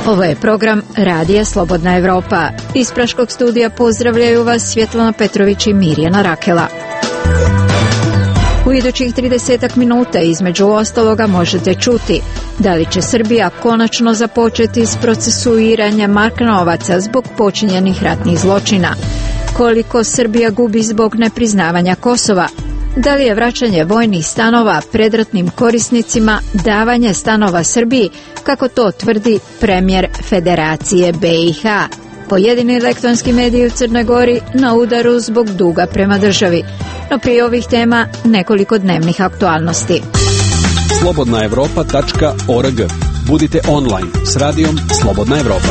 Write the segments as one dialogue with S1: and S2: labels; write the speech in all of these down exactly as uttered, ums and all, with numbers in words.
S1: Ovo je program Radija Slobodna Evropa. Iz Praškog studija pozdravljaju vas Svjetlana Petrović i Mirjana Rakela. U idućih tridesetak minuta između ostaloga možete čuti da li će Srbija konačno započeti s procesuiranjem Markanovaca zbog počinjenih ratnih zločina, koliko Srbija gubi zbog nepriznavanja Kosova, da li je vraćanje vojnih stanova predratnim korisnicima davanje stanova Srbiji, kako to tvrdi premijer Federacije B i H. Pojedini elektronski mediji u Crnoj Gori na udaru zbog duga prema državi. No prije ovih tema nekoliko dnevnih aktualnosti.
S2: slobodna evropa tačka org. Budite online s radijom Slobodna Evropa.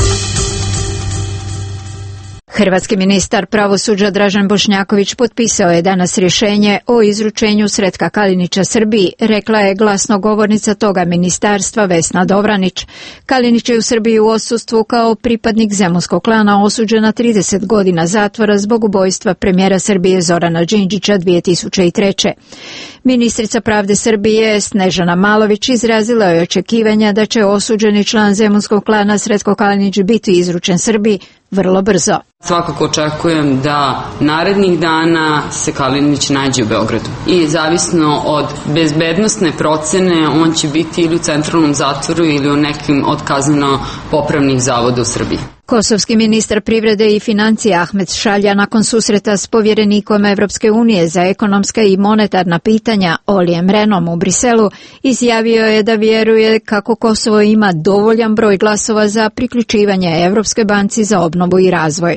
S1: Hrvatski ministar pravosuđa Dražen Bošnjaković potpisao je danas rješenje o izručenju Sretka Kalinića Srbiji, rekla je glasnogovornica toga ministarstva Vesna Dobranić. Kalinić je u Srbiji u odsustvu kao pripadnik zemunskog klana osuđen na trideset godina zatvora zbog ubojstva premijera Srbije Zorana Đinđića dvije tisuće treće. Ministrica pravde Srbije Snežana Malović izrazila je očekivanja da će osuđeni član zemunskog klana Sretko Kalinić biti izručen Srbiji vrlo brzo.
S3: Svakako očekujem da narednih dana se Kalinić nađe u Beogradu i zavisno od bezbednosne procene on će biti ili u centralnom zatvoru ili u nekim od kazneno-popravnih zavoda u Srbiji.
S1: Kosovski ministar privrede i financija Ahmet Šalja nakon susreta s povjerenikom Evropske unije za ekonomska i monetarna pitanja Olijem Renom u Briselu izjavio je da vjeruje kako Kosovo ima dovoljan broj glasova za priključivanje Evropskoj banci za obnovu i razvoj.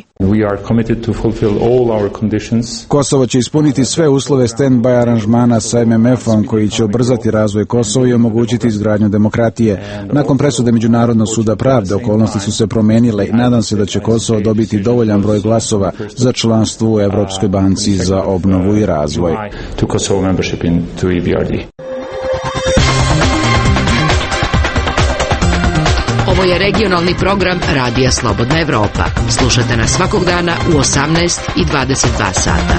S4: Kosovo će ispuniti sve uslove stand-by aranžmana sa M M F-om koji će ubrzati razvoj Kosova i omogućiti izgradnju demokratije. Nakon presude Međunarodnog suda pravde okolnosti su se promenile i nadam se da će Kosovo dobiti dovoljan broj glasova za članstvo u Evropskoj banci za obnovu i razvoj.
S5: Ovo je regionalni program Radija Slobodna Evropa. Slušate nas svakog dana u osamnaest i dvadeset dva sata.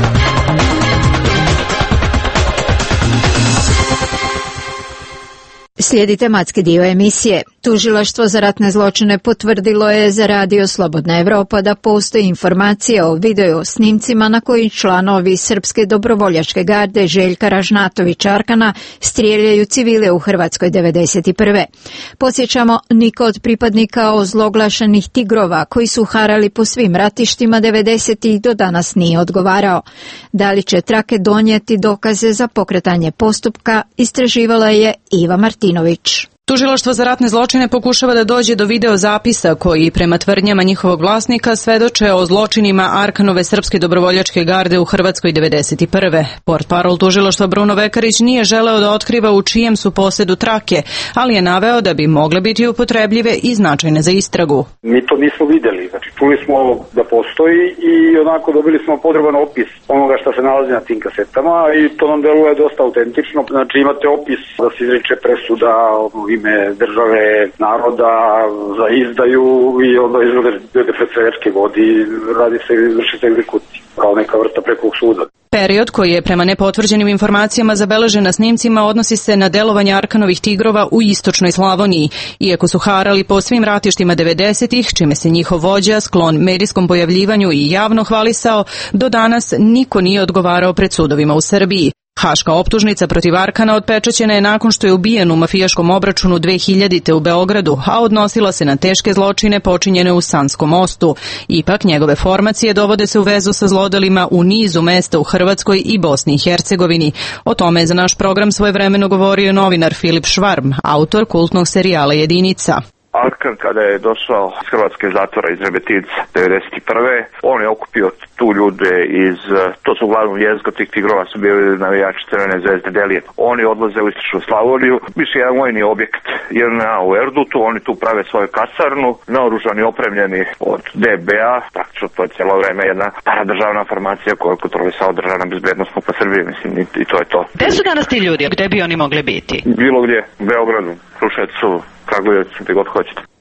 S1: Slijedi tematski dio emisije. Tužilaštvo za ratne zločine potvrdilo je za Radio Slobodna Evropa da postoji informacije o video snimcima na koji članovi Srpske dobrovoljačke garde Željka Ražnatovića Arkana strijeljaju civile u Hrvatskoj devedeset prve. Podsjećamo, niko od pripadnika ozloglašenih tigrova koji su harali po svim ratištima devedesetih do danas nije odgovarao. Da li će trake donijeti dokaze za pokretanje postupka, istraživala je Iva Martinović.
S6: Tužilaštvo za ratne zločine pokušava da dođe do videozapisa koji, prema tvrdnjama njihovog vlasnika, svedoče o zločinima Arkanove Srpske dobrovoljačke garde u Hrvatskoj devedeset prve. Portparol tužilaštva Bruno Vekarić nije želeo da otkriva u čijem su posedu trake, ali je naveo da bi mogle biti upotrebljive i značajne za istragu.
S7: Mi to nismo vidjeli, znači čuli smo da postoji i onako dobili smo potreban opis onoga što se nalazi na tim kasetama i to nam deluje dosta autentično. Znači imate opis da se izriče presuda ime države, naroda za izdaju i onda izvode D F C R-ke vodi, radi se, vrši se egzekucija, kao neka vrsta prekog suda.
S6: Period koji je prema nepotvrđenim informacijama zabeležen na snimcima odnosi se na delovanje Arkanovih tigrova u istočnoj Slavoniji, iako su harali po svim ratištima devedesetih, čime se njihov vođa, sklon medijskom pojavljivanju i javno hvalisao, do danas niko nije odgovarao pred sudovima u Srbiji. Haška optužnica protiv Arkana otpečaćena je nakon što je ubijen u mafijaškom obračunu dve hiljadite u Beogradu, a odnosila se na teške zločine počinjene u Sanskom mostu. Ipak njegove formacije dovode se u vezu sa zlodelima u nizu mesta u Hrvatskoj i Bosni i Hercegovini. O tome je za naš program svojevremeno govorio novinar Filip Švarm, autor kultnog serijala Jedinica.
S8: Arkan kada je došao iz hrvatske zatvora iz Remetinca devedeset prve. On je okupio tu ljude iz, to su uglavnom jezgo tih tigrova su bili navijači Crvene zvezde Delije. Oni odlaze u istočnu Slavoniju, više jedan vojni objekt J N A u Erdutu, oni tu prave svoju kasarnu, naoružani, opremljeni od D B A, praktično to je cijelo vreme jedna paradržavna formacija koju kontrolisao državna bezbednost po Srbiji, mislim, i to je to.
S9: Gde su danas ti ljudi, gde bi oni mogli biti?
S8: Bilo gdje, u Beogradu, Kruševcu, Kragujevcu, gdje god hoćete.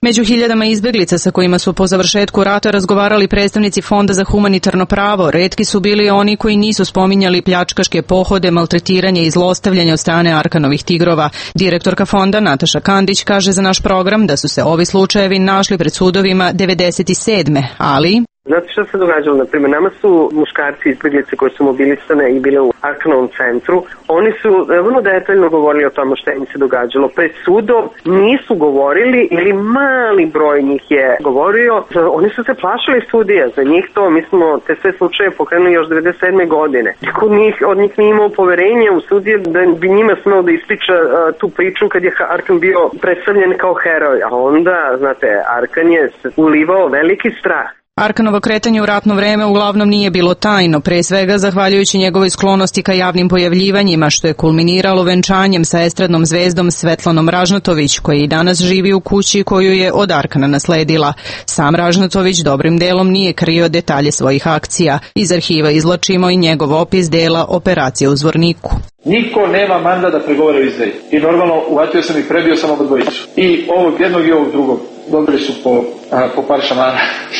S6: Među hiljadama izbeglica sa kojima su po završetku rata razgovarali predstavnici Fonda za humanitarno pravo, retki su bili oni koji nisu spominjali pljačkaške pohode, maltretiranje i zlostavljanje od strane Arkanovih tigrova. Direktorka fonda Nataša Kandić kaže za naš program da su se ovi slučajevi našli pred sudovima devedeset sedme. ali...
S9: Znate što se događalo? Naprimjer, nama su muškarci izbjeglice koji su mobilisane i bile u Arkanovom centru. Oni su vrlo detaljno govorili o tome što im se događalo. Pred sudom nisu govorili ili mali broj njih je govorio. Oni su se plašili sudija. Za njih to, mi smo te sve slučaje pokrenuli još devedeset sedme godine. Niko od njih, od njih nije imao poverenje u sudije da bi njima smeo da ispriča uh, tu priču kad je Arkan bio predstavljen kao heroj. A onda, znate, Arkan je ulivao veliki strah.
S6: Arkanovo kretanje u ratno vreme uglavnom nije bilo tajno, pre svega zahvaljujući njegovoj sklonosti ka javnim pojavljivanjima, što je kulminiralo venčanjem sa estradnom zvezdom Svetlanom Ražnatović, koja i danas živi u kući koju je od Arkana nasledila. Sam Ražnatović dobrim delom nije krio detalje svojih akcija. Iz arhiva izlačimo i njegov opis dela Operacije u Zvorniku.
S10: Niko nema mandat da pregovara o izdaji. I normalno uvatio sam i prebio sam oba dvojicu. I ovog jednog i ovog drugog. Dobili su po, a, po par šamana.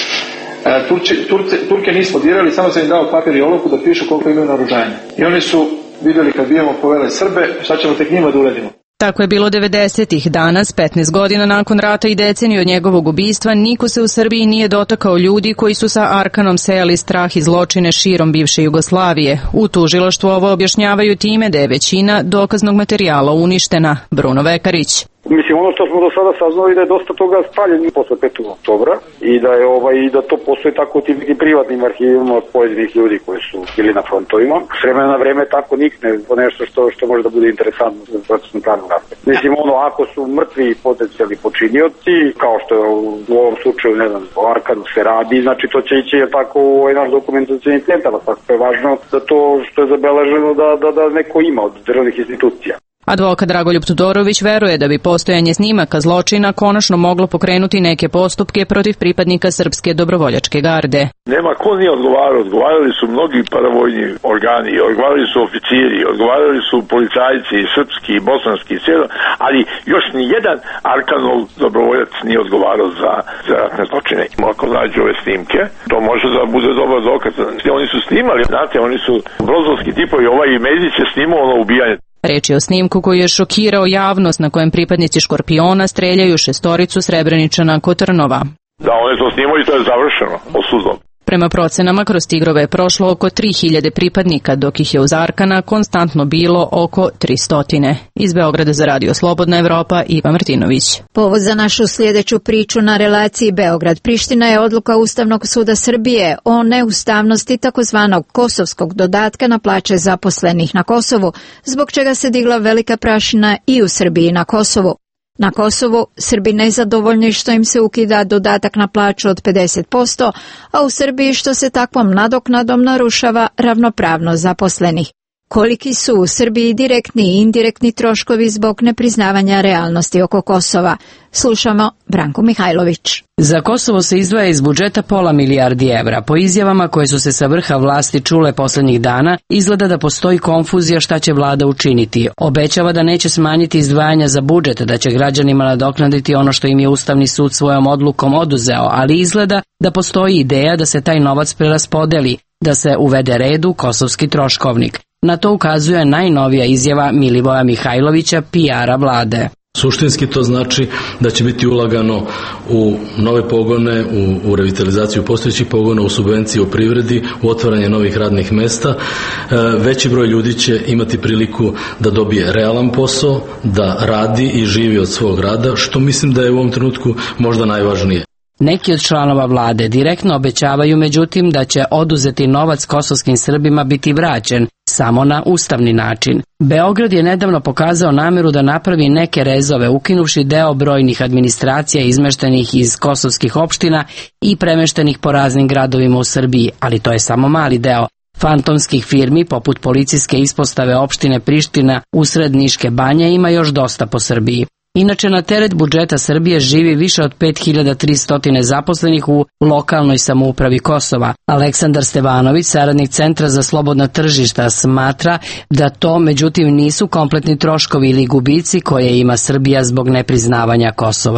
S10: Turče, Turce, Turke nismo dirali, samo sam im dao papir i olovku da pišu koliko imaju naoružanja. I oni su vidjeli kad bijemo povele Srbe, šta ćemo tek njima da uradimo.
S6: Tako je bilo devedesetih. Danas, petnaest godina nakon rata i deceniju od njegovog ubistva, niko se u Srbiji nije dotakao ljudi koji su sa Arkanom sejali strah i zločine širom bivše Jugoslavije. U tužilaštvu ovo objašnjavaju time da je većina dokaznog materijala uništena. Bruno Vekarić.
S7: Mislim, ono što smo do sada saznali da je dosta toga spaljeno posle petog oktobra i da je ovaj i da to postoji tako u tim nekim privatnim arhivima od pojedinih ljudi koji su bili na frontovima. S vremena na vreme tako nikne po nešto što što može da bude interesantno za procesno pravnog aspekta. Mislim, ono, ako su mrtvi potencijalni počinioci, kao što je u ovom slučaju, ne znam, o Arkanu se radi, znači to će ići tako u ovaj naš dokumentacioni centar, tako je važno da to što je zabeleženo da, da, da neko ima od državnih institucija.
S6: Advokat Dragoljub Tudorović veruje da bi postojanje snimaka zločina konačno moglo pokrenuti neke postupke protiv pripadnika Srpske dobrovoljačke garde.
S11: Nema ko nije odgovarao, odgovarali su mnogi paravojni organi, odgovarali su oficiri, odgovarali su policajci, srpski, bosanski, sjedan, ali još ni jedan Arkanov dobrovoljac nije odgovarao za, za ratne zločine. Ako nađu ove snimke, to može da bude dobar dokaz. Oni su snimali, znate, oni su brozovski tipovi, ovaj Mezić je snimao ono ubijanje.
S6: Reč je o snimku koji je šokirao javnost na kojem pripadnici Škorpiona streljaju šestoricu Srebreničana kod Trnova.
S11: Da, oni to snimali i to je završeno osudom.
S6: Prema procenama, kroz tigrove je prošlo oko tri hiljade pripadnika, dok ih je uz Arkana konstantno bilo oko tristo. Iz Beograda za Radio Slobodna Evropa, Iva Martinović.
S1: Povod za našu sljedeću priču na relaciji Beograd-Priština je odluka Ustavnog suda Srbije o neustavnosti takozvanog kosovskog dodatka na plaće zaposlenih na Kosovu, zbog čega se digla velika prašina i u Srbiji na Kosovu. Na Kosovu Srbi nezadovoljni što im se ukida dodatak na plaću od pedeset posto, a u Srbiji što se takvom nadoknadom narušava ravnopravnost zaposlenih. Koliki su u Srbiji direktni i indirektni troškovi zbog nepriznavanja realnosti oko Kosova? Slušamo Branko Mihajlović.
S12: Za Kosovo se izdvaja iz budžeta pola milijardi evra. Po izjavama koje su se sa vrha vlasti čule poslednjih dana, izgleda da postoji konfuzija šta će vlada učiniti. Obećava da neće smanjiti izdvajanja za budžet, da će građanima nadoknaditi ono što im je Ustavni sud svojom odlukom oduzeo, ali izgleda da postoji ideja da se taj novac preraspodeli, da se uvede red u kosovski troškovnik. Na to ukazuje najnovija izjava Milivoja Mihajlovića, P R-a vlade.
S13: Suštinski to znači da će biti ulagano u nove pogone, u, u revitalizaciju postojećih pogona, u subvencije u privredi, u otvaranje novih radnih mesta. E, veći broj ljudi će imati priliku da dobije realan posao, da radi i živi od svog rada, što mislim da je u ovom trenutku možda najvažnije.
S12: Neki od članova vlade direktno obećavaju međutim da će oduzeti novac kosovskim Srbima biti vraćen samo na ustavni način. Beograd je nedavno pokazao nameru da napravi neke rezove, ukinuvši deo brojnih administracija izmeštenih iz kosovskih opština i premeštenih po raznim gradovima u Srbiji, ali to je samo mali deo. Fantomskih firmi poput policijske ispostave opštine Priština usred Niške banje ima još dosta po Srbiji. Inače, na teret budžeta Srbije živi više od pet hiljada tristo zaposlenih u lokalnoj samoupravi Kosova. Aleksandar Stevanović, saradnik Centra za slobodna tržišta, smatra da to međutim nisu kompletni troškovi ili gubici koje ima Srbija zbog nepriznavanja Kosova.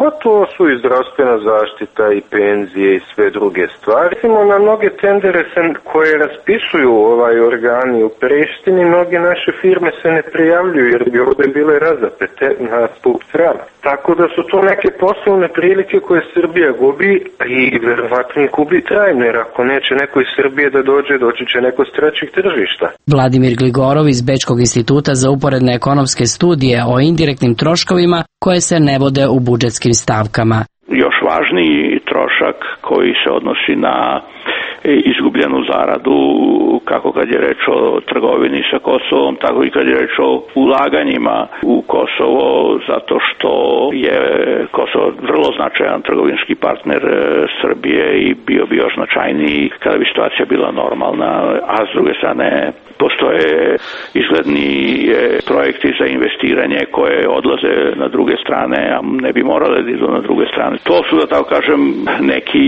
S14: Pa to su i zdravstvena zaštita i penzije i sve druge stvari. Recimo, na mnoge tendere se, koje raspisuju ovaj organi u Prištini, mnoge naše firme se ne prijavljuju jer bi ovdje bile razapete na stup srama. Tako da su to neke poslovne prilike koje Srbija gubi i verovatno ih gubi trajno, jer ako neće neko iz Srbije da dođe, doći će neko s trećih tržišta.
S12: Vladimir Gligorov iz Bečkog instituta za uporedne ekonomske studije o indirektnim troškovima koje se ne vode u budžetskim stavkama.
S15: Još važniji trošak koji se odnosi na izgubljenu zaradu, kako kad je reč o trgovini sa Kosovom, tako i kad je reč o ulaganjima u Kosovo, zato što je Kosovo vrlo značajan trgovinski partner Srbije i bio bi još značajniji kada bi situacija bila normalna, a s druge strane postoje izgledni projekti za investiranje koje odlaze na druge strane, a ne bi morale da idu na druge strane. To su, da tako kažem, neki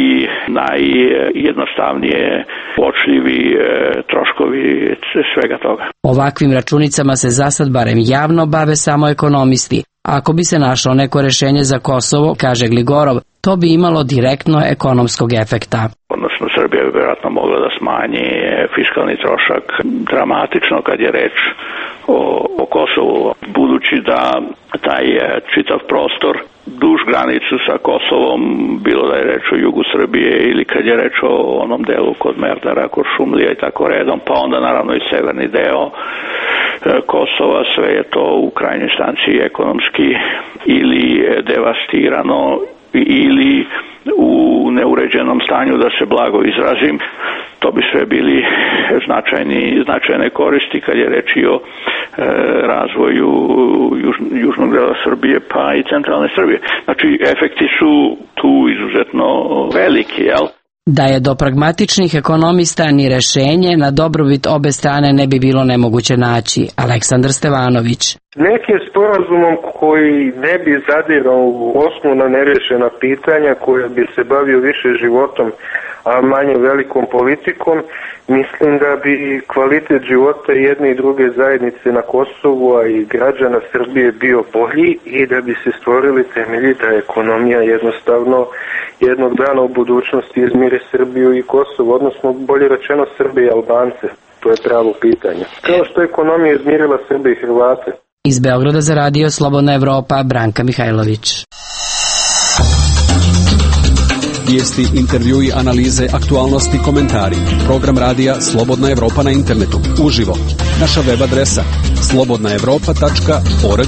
S15: najjednostavnije uočljivi troškovi svega toga.
S12: Ovakvim računicama se zasad barem javno bave samo ekonomisti. Ako bi se našlo neko rešenje za Kosovo, kaže Gligorov, to bi imalo direktno ekonomskog efekta.
S15: Odnosno, Srbija bi vjerojatno mogla da smanji fiskalni trošak dramatično kad je reč o, o Kosovu, budući da taj čitav prostor duž granicu sa Kosovom, bilo da je reč o jugu Srbije ili kad je reč o onom delu kod Merdara, kod Šumlija i tako redom, pa onda naravno i severni deo Kosova, sve je to u krajnjoj instanciji ekonomski ili devastirano ili u neuređenom stanju, da se blago izrazim. To bi sve bili značajni, značajne koristi kad je reč i o e, razvoju juž, južnog dela Srbije pa i centralne Srbije. Znači, efekti su tu izuzetno veliki, jel?
S12: Da je do pragmatičnih ekonomista ni rešenje na dobrobit obe strane ne bi bilo nemoguće naći. Aleksandar Stevanović.
S14: Nekim sporazumom koji ne bi zadirao u osnovna nerešena pitanja, koja bi se bavio više životom, a manje velikom politikom, mislim da bi kvalitet života jedne i druge zajednice na Kosovu, a i građana Srbije bio bolji i da bi se stvorili temelji da ekonomija jednostavno jednog dana u budućnosti izmiri Srbiju i Kosovo, odnosno bolje rečeno Srbije i Albance. To je pravo pitanje. Kao što je ekonomija izmirila Srbije i Hrvate.
S12: Iz Beograda za radio Slobodna Evropa, Branka Mihajlović.
S2: Vijesti, intervjui, analize, aktualnosti, komentari. Program radija Slobodna Evropa na internetu. Uživo. Naša web adresa slobodna evropa tačka org.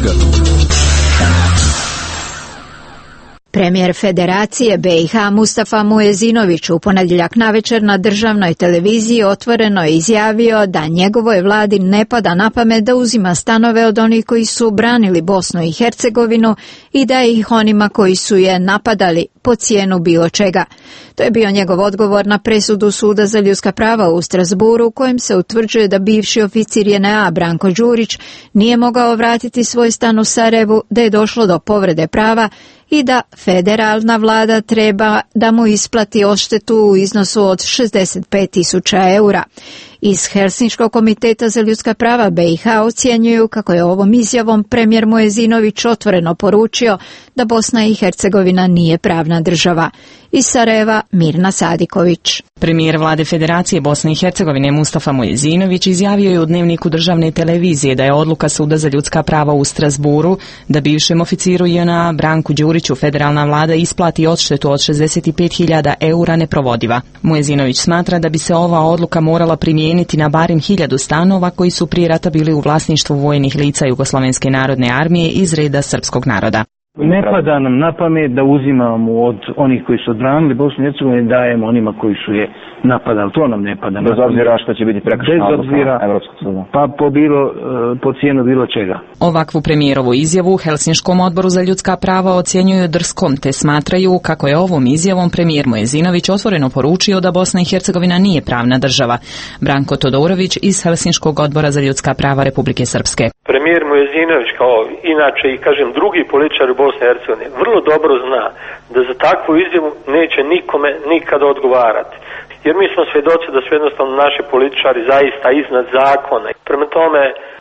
S1: Premijer Federacije B i H Mustafa Muezinović u ponedjeljak navečer na državnoj televiziji otvoreno je izjavio da njegovoj vladi ne pada na pamet da uzima stanove od onih koji su branili Bosnu i Hercegovinu i da ih onima koji su je napadali po cijenu bilo čega. To je bio njegov odgovor na presudu Suda za ljudska prava u Strasburu, u kojem se utvrđuje da bivši oficir J N A Branko Đurić nije mogao vratiti svoj stan u Sarajevu, da je došlo do povrede prava i da federalna vlada treba da mu isplati odštetu u iznosu od šezdeset pet tisuća eura. Iz Helsinškog komiteta za ljudska prava B i H ocjenjuju kako je ovom izjavom premijer Muezinović otvoreno poručio da Bosna i Hercegovina nije pravna država. Iz Sarajeva, Mirna Sadiković.
S16: Premijer vlade Federacije Bosne i Hercegovine Mustafa Muezinović izjavio je u dnevniku državne televizije da je odluka Suda za ljudska prava u Strasburu da bivšem oficiru J N A Branku Đuriću federalna vlada isplati odštetu od šezdeset pet hiljada eura neprovodiva. Muezinović smatra da bi se ova odluka morala primijeniti na barem hiljadu stanova koji su prije rata bili u vlasništvu vojnih lica Jugoslovenske narodne armije iz reda srpskog naroda.
S17: Ne pada nam na pamet da uzimamo od onih koji su odbranili Bosnu i Hercegovinu i dajemo onima koji su je napadali. To nam ne pada.
S18: Bez obzira što će biti prekršena odluka Evropskog suda.
S17: Pa po, bilo, po cijenu bilo čega.
S16: Ovakvu premijerovu izjavu u Helsinškom odboru za ljudska prava ocjenjuju drskom, te smatraju kako je ovom izjavom premijer Muezinović otvoreno poručio da Bosna i Hercegovina nije pravna država. Branko Todorović iz Helsinškog odbora za ljudska prava Republike Srpske.
S19: Premijer Muezinović, kao inače i kažem drugi političar u Bosni i Hercegovini, vrlo dobro zna da za takvu izjavu neće nikome nikada odgovarati. Jer mi smo svjedoci da su jednostavno naši političari zaista iznad zakona. Prema tome,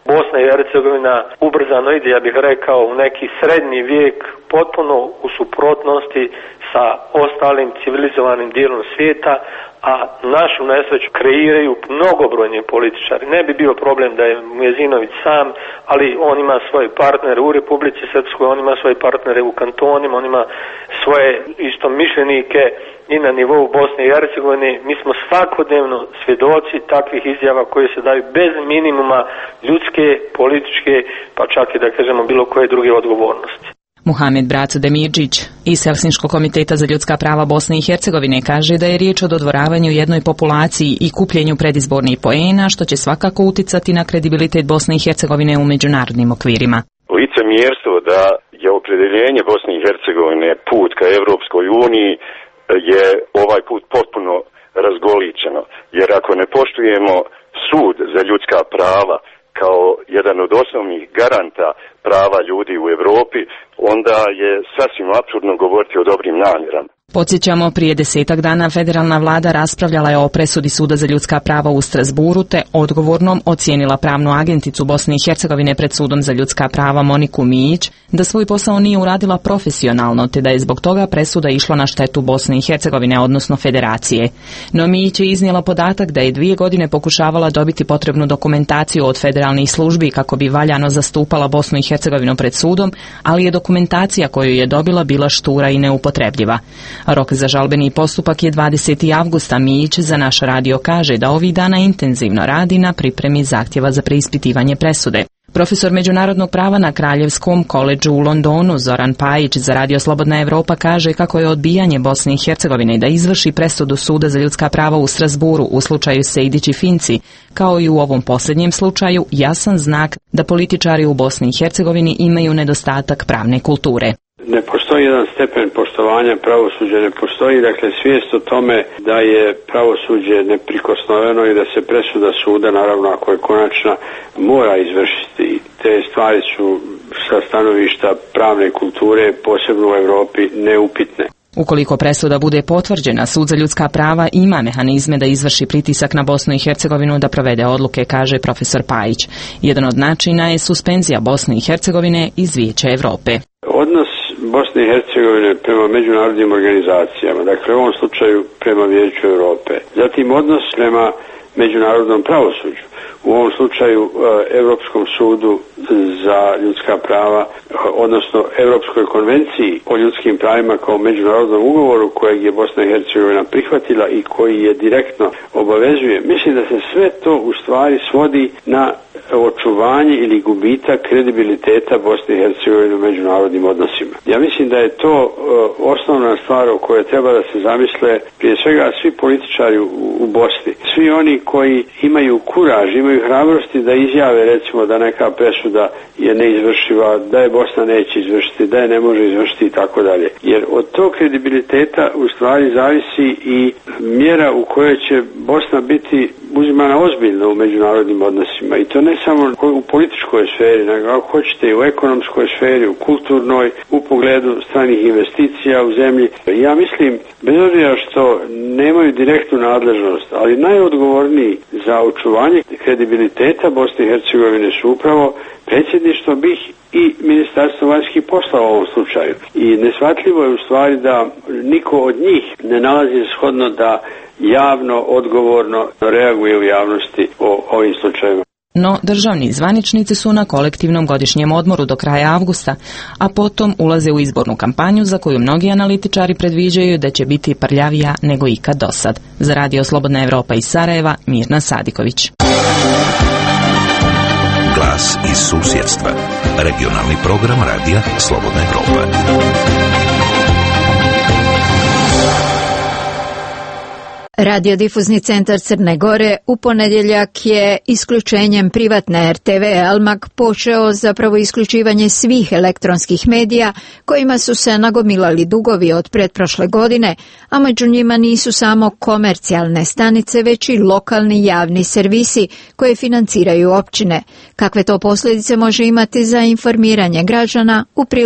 S19: Bosna i Hercegovina ubrzano ide, ja bih rekao, u neki srednji vijek, potpuno u suprotnosti sa ostalim civilizovanim dijelom svijeta, a našu nesreću kreiraju mnogobrojni političari. Ne bi bio problem da je Mujezinović sam, ali on ima svoje partnere u Republici Srpskoj, on ima svoje partnere u kantonima, on ima svoje istomišljenike i na nivou Bosne i Hercegovine. Mi smo svakodnevno svjedoci takvih izjava koje se daju bez minimuma ljudske, političke, pa čak i da kažemo bilo koje druge odgovornosti.
S16: Muhamed Braco Demirđić iz Helsinškog komiteta za ljudska prava Bosne i Hercegovine kaže da je riječ o dodvoravanju jednoj populaciji i kupljenju predizbornih poena, što će svakako uticati na kredibilitet Bosne i Hercegovine u međunarodnim okvirima.
S20: Licemjerstvo da je opredjeljenje Bosne i Hercegovine put ka Evropskoj uniji je ovaj put potpuno razgoličeno, jer ako ne poštujemo sud za ljudska prava kao jedan od osnovnih garanta prava ljudi u Europi, onda je sasvim apsurdno govoriti o dobrim namjerama.
S16: Podsjećamo, prije desetak dana federalna vlada raspravljala je o presudi Suda za ljudska prava u Strasburu te odgovornom ocijenila pravnu agenticu Bosne i Hercegovine pred Sudom za ljudska prava Moniku Mijić da svoj posao nije uradila profesionalno te da je zbog toga presuda išla na štetu Bosne i Hercegovine, odnosno federacije. No Mijić je iznijela podatak da je dvije godine pokušavala dobiti potrebnu dokumentaciju od federalnih službi kako bi valjano zastupala Bosnu i Hercegovinu pred sudom, ali je dokumentacija koju je dobila bila štura i neupotrebljiva. Rok za žalbeni postupak je dvadesetog avgusta. Mijić za naš radio kaže da ovih dana intenzivno radi na pripremi zahtjeva za preispitivanje presude. Profesor međunarodnog prava na Kraljevskom koledžu u Londonu Zoran Pajić za Radio Slobodna Evropa kaže kako je odbijanje Bosne i Hercegovine da izvrši presudu Suda za ljudska prava u Strasburu u slučaju Sejdić i Finci, kao i u ovom posljednjem slučaju, jasan znak da političari u Bosni i Hercegovini imaju nedostatak pravne kulture.
S21: Ne postoji jedan stepen poštovanja pravosuđa, ne postoji dakle svijest o tome da je pravosuđe neprikosnoveno i da se presuda suda, naravno ako je konačna, mora izvršiti. Te stvari su sa stanovišta pravne kulture, posebno u Europi, neupitne.
S16: Ukoliko presuda bude potvrđena, Sud za ljudska prava ima mehanizme da izvrši pritisak na Bosnu i Hercegovinu da provede odluke, kaže profesor Pajić. Jedan od načina je suspenzija Bosne i Hercegovine iz Vijeća Europe.
S21: Odnos Bosne i Hercegovine prema međunarodnim organizacijama, dakle u ovom slučaju prema Vijeću Europe, zatim odnos prema međunarodnom pravosuđu, u ovom slučaju e, Europskom sudu za ljudska prava, odnosno Europskoj konvenciji o ljudskim pravima kao međunarodnom ugovoru kojeg je Bosna i Hercegovina prihvatila i koji je direktno obavezuje. Mislim da se sve to u stvari svodi na očuvanje ili gubitak kredibiliteta Bosne i Hercegovine u međunarodnim odnosima. Ja mislim da je to uh, osnovna stvar o kojoj treba da se zamisle prije svega svi političari u, u Bosni. Svi oni koji imaju kuraž, imaju hrabrosti da izjave recimo da neka presuda je neizvršiva, da je Bosna neće izvršiti, da je ne može izvršiti i tako dalje. Jer od tog kredibiliteta u stvari zavisi i mjera u kojoj će Bosna biti uzimana ozbiljno u međunarodnim odnosima. I to ne samo u političkoj sferi, nego ako hoćete i u ekonomskoj sferi, u kulturnoj, u pogledu stranih investicija u zemlji. Ja mislim, bez obzira što nemaju direktnu nadležnost, ali najodgovorniji za očuvanje kredibiliteta Bosne i Hercegovine su upravo predsjedništvo B i H i Ministarstvo vanjskih poslova u ovom slučaju. I neshvatljivo je u stvari da niko od njih ne nalazi shodno da javno, odgovorno reaguje u javnosti o ovim slučajima.
S16: No, državni zvaničnici su na kolektivnom godišnjem odmoru do kraja avgusta, a potom ulaze u izbornu kampanju za koju mnogi analitičari predviđaju da će biti prljavija nego ikad dosad. Za Radio Slobodna Evropa iz Sarajeva, Mirna Sadiković.
S22: Glas iz susjedstva. Regionalni program Radija Slobodna Evropa.
S1: Radiodifuzni centar Crne Gore u ponedjeljak je isključenjem privatne R T V Almag počeo zapravo isključivanje svih elektronskih medija kojima su se nagomilali dugovi od pretprošle godine, a među njima nisu samo komercijalne stanice, već i lokalni javni servisi koje financiraju općine. Kakve to posljedice može imati za informiranje građana u prilogu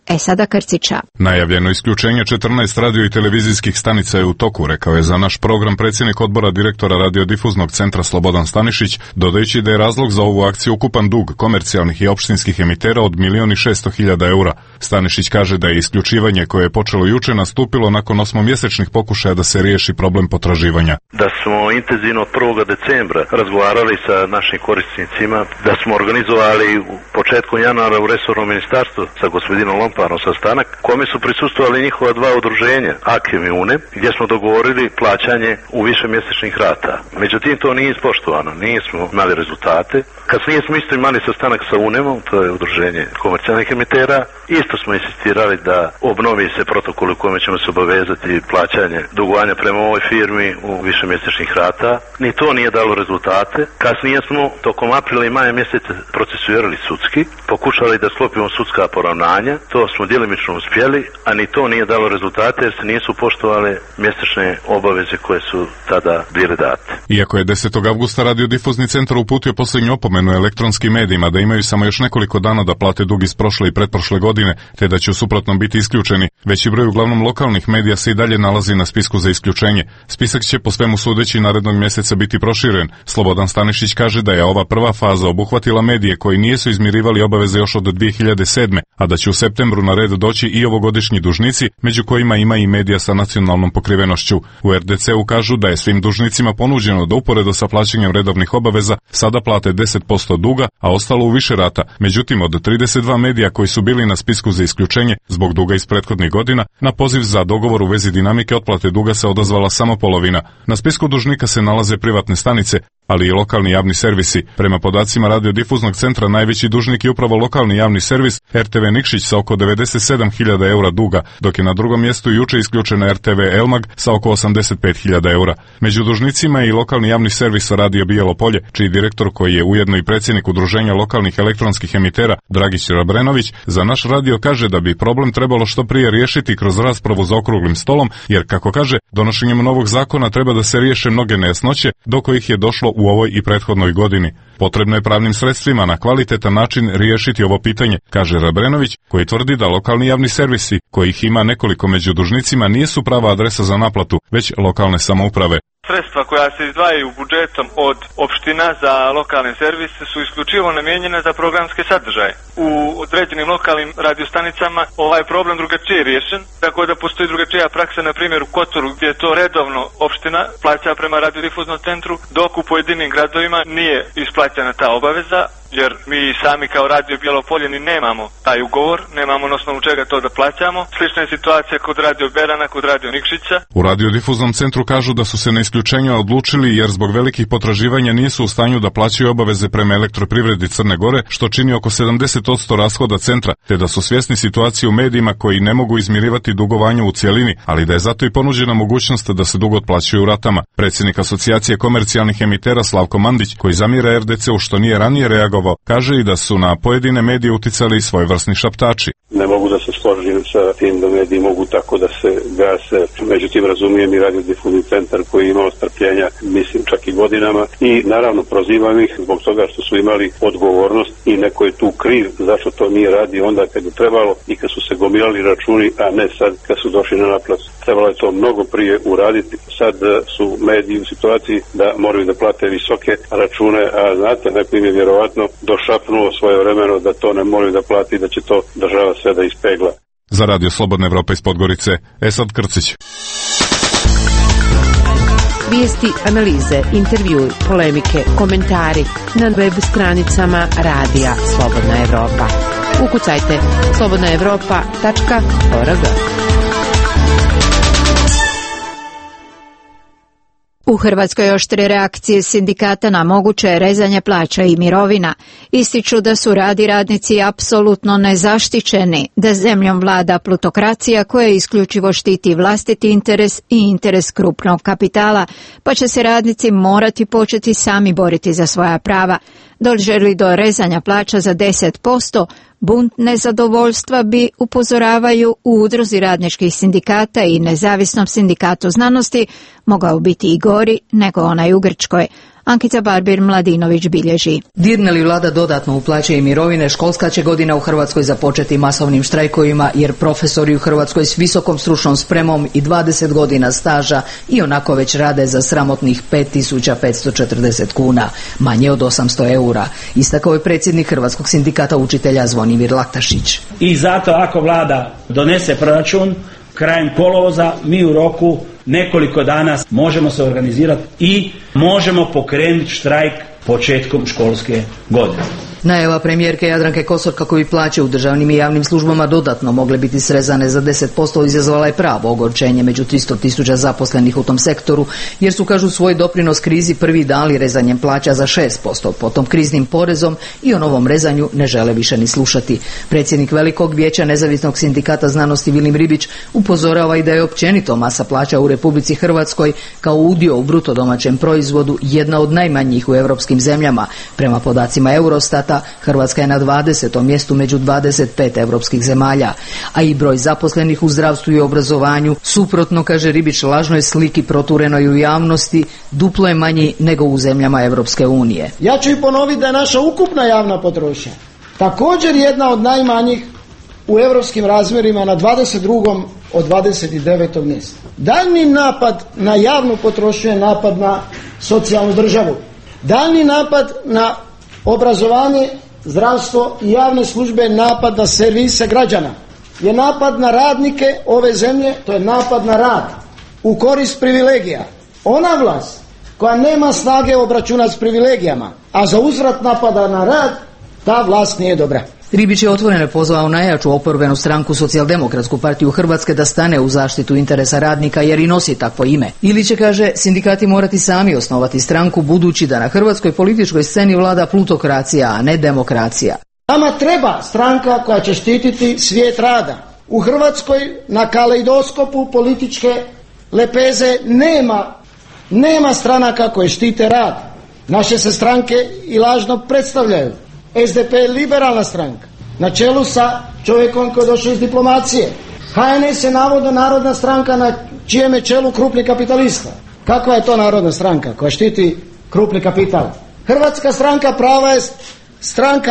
S1: Esada Krcića.
S3: Najavljeno isključenje četrnaest radio i televizijskih stanica je u toku, rekao je za naš program predsjednik odbora direktora radiodifuznog centra Slobodan Stanišić, dodajući da je razlog za ovu akciju ukupan dug komercijalnih i opštinskih emitera od milion i šesto hiljada eura. Stanišić kaže da je isključivanje koje je počelo juče nastupilo nakon osmomjesečnih pokušaja da se riješi problem potraživanja.
S4: Da smo intenzivno od prvog decembra razgovarali sa našim korisnicima, da smo organizovali u početku januara u resornom ministarstvu sa gospodinom Lomparom sastanak, kome su prisustvovali njihova dva udruženja, Akem i UNEM, gdje smo dogovorili plaćanje u više mjesečnih rata. Međutim, to nije ispoštovano, nismo imali rezultate. Kasnije smo isto imali sastanak sa UNEM-om, to je udruženje komercijalnih emitera, isto smo insistirali da obnovi se protokol u kome ćemo se obavezati plaćanje dugovanja prema ovoj firmi u više mjesečnih rata. Ni to nije dalo rezultate. Kasnije smo tokom aprila i maja mjeseca procesuirali sudski, pokušali da sklopimo sudska poravnanja, to smo djelimično uspjeli, a ni to nije dalo rezultate jer se nisu poštovale mjesečne obaveze koje su tada bile date.
S3: Iako je desetog avgusta radiodifuzni centar uputio posljednju opomenu elektronskim medijima da imaju samo još nekoliko dana da plate dug iz prošle i pretprošle godine, te da će u suprotnom biti isključeni, veći broj uglavnom lokalnih medija se i dalje nalazi na spisku za isključenje. Spisak će po svemu sudeći narednog mjeseca biti proširen. Slobodan Stanišić kaže da je ova prva faza obuhvatila medije koji nisu izmirivali obaveze još od dvije hiljade sedme, a da će u septembru na red doći i ovogodišnji dužnici, među kojima ima i medija sa nacionalnom pokrivenošću. U er de ce-u kažu da je svim dužnicima ponuđeno da uporedo sa plaćanjem redovnih obaveza sada plate deset posto duga, a ostalo u više rata. Međutim, od trideset dva medija koji su bili na spisku za isključenje zbog duga iz prethodnih godina, na poziv za dogovor u vezi dinamike otplate duga se odazvala samo polovina. Na spisku dužnika se nalaze privatne stanice, ali i lokalni javni servisi. Prema podacima radiodifuznog centra najveći dužnik je upravo lokalni javni servis er te ve Nikšić sa oko devedeset sedam hiljada eura duga, dok je na drugom mjestu juče isključena er te ve Elmag sa oko osamdeset pet hiljada eura. Među dužnicima je i lokalni javni servis Radio Bijelo Polje, čiji direktor, koji je ujedno i predsjednik udruženja lokalnih elektronskih emitera, Dragić Rabrenović, za naš radio kaže da bi problem trebalo što prije riješiti kroz raspravu za okruglim stolom, jer, kako kaže, donošenjem novog zakona treba da se riješe mnoge nejasnoće do kojih je došlo u ovoj i prethodnoj godini. Potrebno je pravnim sredstvima na kvalitetan način riješiti ovo pitanje, kaže Rabrenović, koji tvrdi da lokalni javni servisi, kojih ima nekoliko među dužnicima, nisu prava adresa za naplatu, već lokalne samouprave.
S23: Sredstva koja se izdvajaju budžetom od opština za lokalne servise su isključivo namijenjene za programske sadržaje. U određenim lokalnim radiostanicama ovaj problem drugačije je riješen, tako da postoji drugačija praksa, na primjer u Kotoru, gdje je to redovno opština plaća prema radiodifuznom centru, dok u pojedinim gradovima nije isplaćena ta obaveza, jer mi sami kao Radio Bijelo Polje ni nemamo taj ugovor, nemamo na osnovu čega to da plaćamo. Slična je situacija kod Radio Berana, kod Radio Nikšića.
S3: U radiodifuznom centru kažu da su se na isključenju odlučili jer zbog velikih potraživanja nisu u stanju da plaćaju obaveze prema Elektroprivredi Crne Gore, što čini oko sedamdeset posto rashoda centra, te da su svjesni situacije u medijima koji ne mogu izmirivati dugovanje u cijelini, ali da je zato i ponuđena mogućnost da se dugo otplaćuju u ratama. Predsjednik Asocijacije komercijalnih emitera Slavko Mandić, koji zamjera er de ce-u što nije ranije reagovao, kaže i da su na pojedine medije uticali svojevrsni šaptači.
S21: Ne mogu da se složim sa tim da mediji mogu tako da se gase. Međutim, razumijem i radiodifuzni centar koji je imao strpljenja, mislim čak i godinama, i naravno prozivam ih zbog toga što su imali odgovornost i neko je tu kriv zašto to nije radio onda kad je trebalo i kad su se gomilali računi, a ne sad kad su došli na naplatu. Trebalo je to mnogo prije uraditi. Sad su mediji u situaciji da moraju da plate visoke račune, a znate, neko im je vjerovatno došapnuo svoje vremeno da to ne moraju da plati, da će to država sve da ispegla.
S3: Za Radio Slobodna Evropa iz Podgorice, Esad Krcić.
S24: Vijesti, analize, intervjui, polemike, komentari na web stranicama Radija Slobodna Evropa. Ukucajte slobodna evropa tačka org.
S1: U Hrvatskoj oštre reakcije sindikata na moguće rezanje plaća i mirovina ističu da su radi radnici apsolutno nezaštićeni, da zemljom vlada plutokracija koja isključivo štiti vlastiti interes i interes krupnog kapitala, pa će se radnici morati početi sami boriti za svoja prava. Dođe li do rezanja plaća za deset posto, bunt nezadovoljstva bi, upozoravaju u udruzi radničkih sindikata i nezavisnom sindikatu znanosti, mogao biti i gori nego onaj u Grčkoj. Ankica Barbir-Mladinović bilježi.
S5: Dirne li vlada dodatno u plaće i mirovine, školska će godina u Hrvatskoj započeti masovnim štrajkovima, jer profesori u Hrvatskoj s visokom stručnom spremom i dvadeset godina staža i onako već rade za sramotnih pet tisuća petsto četrdeset kuna, manje od osamsto eura, istakao je predsjednik Hrvatskog sindikata učitelja Zvonimir Laktašić.
S8: I zato ako vlada donese proračun krajem kolovoza, mi u roku nekoliko dana možemo se organizirati i možemo pokrenuti štrajk početkom školske godine.
S5: Najava premijerke Jadranke Kosor kako bi plaće u državnim i javnim službama dodatno mogle biti srezane za deset posto izazvala je pravo ogorčenje među tristo tisuća zaposlenih u tom sektoru, jer su, kažu, svoj doprinos krizi prvi dali rezanjem plaća za šest posto, potom kriznim porezom i o novom rezanju ne žele više ni slušati. Predsjednik Velikog vijeća Nezavisnog sindikata znanosti Vilim Ribić upozorava i da je općenito masa plaća u Republici Hrvatskoj kao udio u bruto domaćem proizvodu jedna od najmanjih u europskim zemljama. Prema podacima Eurostata, Hrvatska je na dvadesetom mjestu među dvadeset pet europskih zemalja, a i broj zaposlenih u zdravstvu i obrazovanju, suprotno, kaže Ribić, lažnoj sliki proturenoj u javnosti, duplo je manji nego u zemljama Europske unije.
S9: Ja ću i ponoviti da je naša ukupna javna potrošnja također jedna od najmanjih u europskim razmjerima, na dvadeset drugom od dvadeset devetom mjestu. Daljnji napad na javnu potrošnju je napad na socijalnu državu. Daljnji napad na obrazovanje, zdravstvo i javne službe, napad na servise građana, je napad na radnike ove zemlje, to je napad na rad u korist privilegija. Ona vlast koja nema snage obračunati s privilegijama, a za uzvrat napada na rad, ta vlast nije dobra.
S5: Ribić je otvoreno pozvao najjaču oporbenu stranku Socijaldemokratsku partiju Hrvatske da stane u zaštitu interesa radnika, jer i nosi takvo ime. Ili će, kaže, sindikati morati sami osnovati stranku, budući da na hrvatskoj političkoj sceni vlada plutokracija, a ne demokracija.
S9: Nama treba stranka koja će štititi svijet rada. U Hrvatskoj na kaleidoskopu političke lepeze nema, nema stranaka koje štite rad. Naše se stranke i lažno predstavljaju. S D P je liberalna stranka, na čelu sa čovjekom koji je došao iz diplomacije. H N S je navodno narodna stranka na čijem je čelu krupni kapitalista. Kakva je to narodna stranka koja štiti krupni kapital? Hrvatska stranka prava je stranka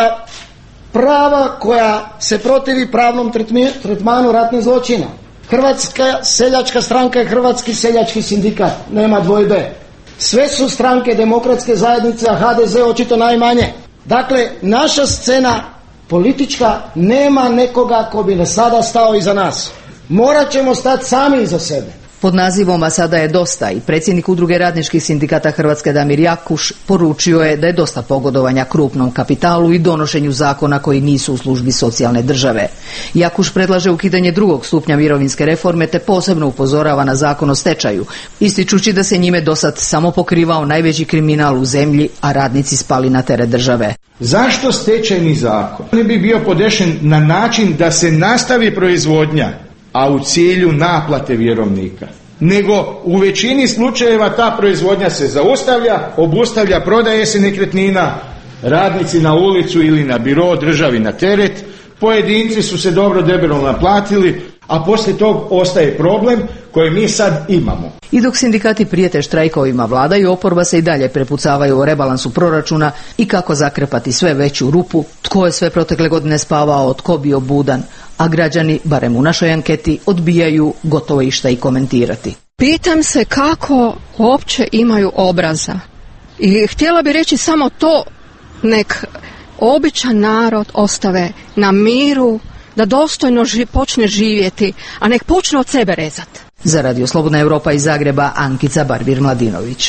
S9: prava koja se protivi pravnom tretmanu ratnih zločina. Hrvatska seljačka stranka je Hrvatski seljački sindikat, nema dvojbe. Sve su stranke demokratske zajednice, a H D Z očito najmanje. Dakle, naša scena politička nema nekoga ko bi na sada stao iza nas. Morat ćemo stati sami iza sebe.
S5: Pod nazivom "A sada je dosta" i predsjednik Udruge radničkih sindikata Hrvatske Damir Jakuš poručio je da je dosta pogodovanja krupnom kapitalu i donošenju zakona koji nisu u službi socijalne države. Jakuš predlaže ukidanje drugog stupnja mirovinske reforme te posebno upozorava na zakon o stečaju, ističući da se njime dosad samo pokrivao najveći kriminal u zemlji, a radnici spali na teret države.
S10: Zašto stečajni zakon ne bi bio podešen na način da se nastavi proizvodnja, a u cilju naplate vjerovnika, nego u većini slučajeva ta proizvodnja se zaustavlja, obustavlja, prodaje se nekretnina, radnici na ulicu ili na biro, državi na teret, pojedinci su se dobro debelo naplatili, a poslije tog ostaje problem koji mi sad imamo.
S5: I dok sindikati prijete štrajkovima, vlada i oporba se i dalje prepucavaju o rebalansu proračuna i kako zakrpati sve veću rupu, tko je sve protekle godine spavao, tko bio budan, a građani, barem u našoj anketi, odbijaju gotovo išta i komentirati.
S25: Pitam se kako uopće imaju obraza. I htjela bi reći samo to, nek običan narod ostave na miru, da dostojno ži, počne živjeti, a nek počne od sebe rezati.
S5: Za Radio Slobodna Evropa iz Zagreba, Ankica Barbir-Mladinović.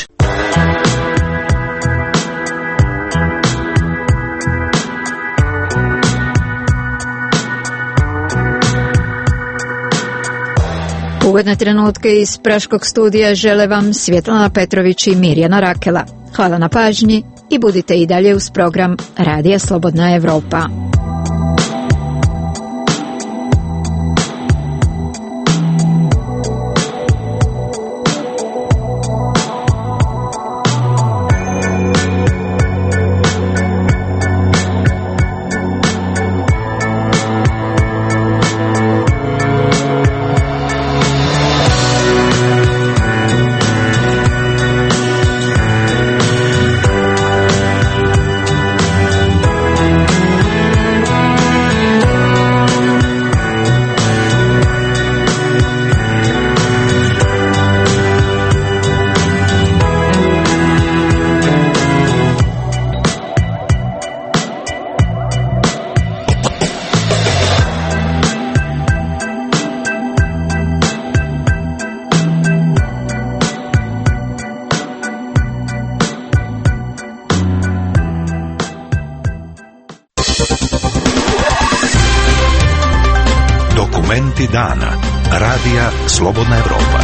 S1: Ugodne trenutke iz Praškog studija žele vam Svjetlana Petrović i Mirjana Rakela. Hvala na pažnji i budite i dalje uz program Radija Slobodna Evropa.
S22: Dokumenti dana. Radija Slobodna Evropa.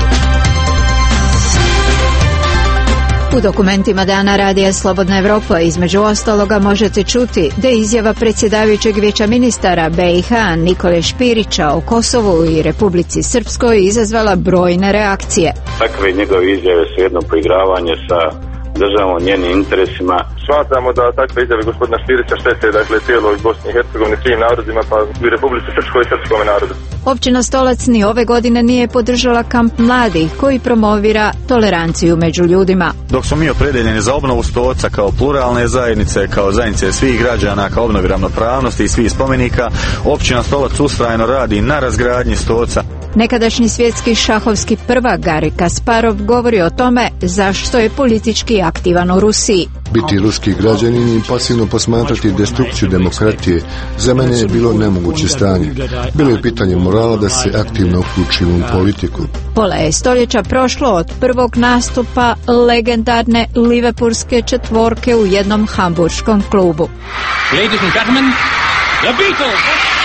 S1: U dokumentima dana Radija Slobodna Evropa između ostaloga možete čuti da je izjava predsjedavajućeg vijeća ministara be i ha Nikole Špirića o Kosovu i Republici Srpskoj izazvala brojne reakcije.
S6: Takve njegove izjave su jedno poigravanje sa državom, njenim interesima.
S7: Smatramo da takve izjave gospodina Špirića štete, dakle, cijeloj Bosni i Hercegovini, svim narodima, pa i Republici Srpskoj i srpskome narodu.
S1: Općina Stolac ni ove godine nije podržala kamp mladih koji promovira toleranciju među ljudima.
S11: Dok smo mi opredeljeni za obnovu Stolca kao pluralne zajednice, kao zajednice svih građana, kao obnovi ravnopravnosti i svih spomenika, općina Stolac ustrajno radi na razgradnji Stolca.
S1: Nekadašnji svjetski šahovski prvak Gari Kasparov govori o tome zašto je politički aktivan u Rusiji.
S13: Biti ruski građanin i pasivno posmatrati destrukciju demokratije za mene je bilo nemoguće stanje. Bilo je pitanje morala da se aktivno uključim u politiku.
S1: Pola je stoljeća prošlo od prvog nastupa legendarne liverpoolske četvorke u jednom hamburškom klubu.
S15: Ladies and gentlemen, the Beatles!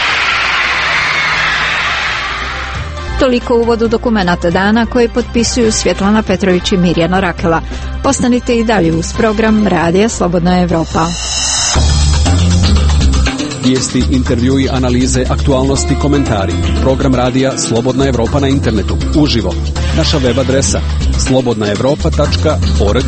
S1: Toliko u uvodu dokumenata dana koje potpisuju Svjetlana Petrović i Mirjana Rakela. Ostanite i dalje uz program Radija Slobodna Evropa.
S2: Vijesti, intervjui, analize, aktualnosti, komentari. Program Radija Slobodna Evropa na internetu. Uživo. Naša web adresa slobodna evropa tačka org.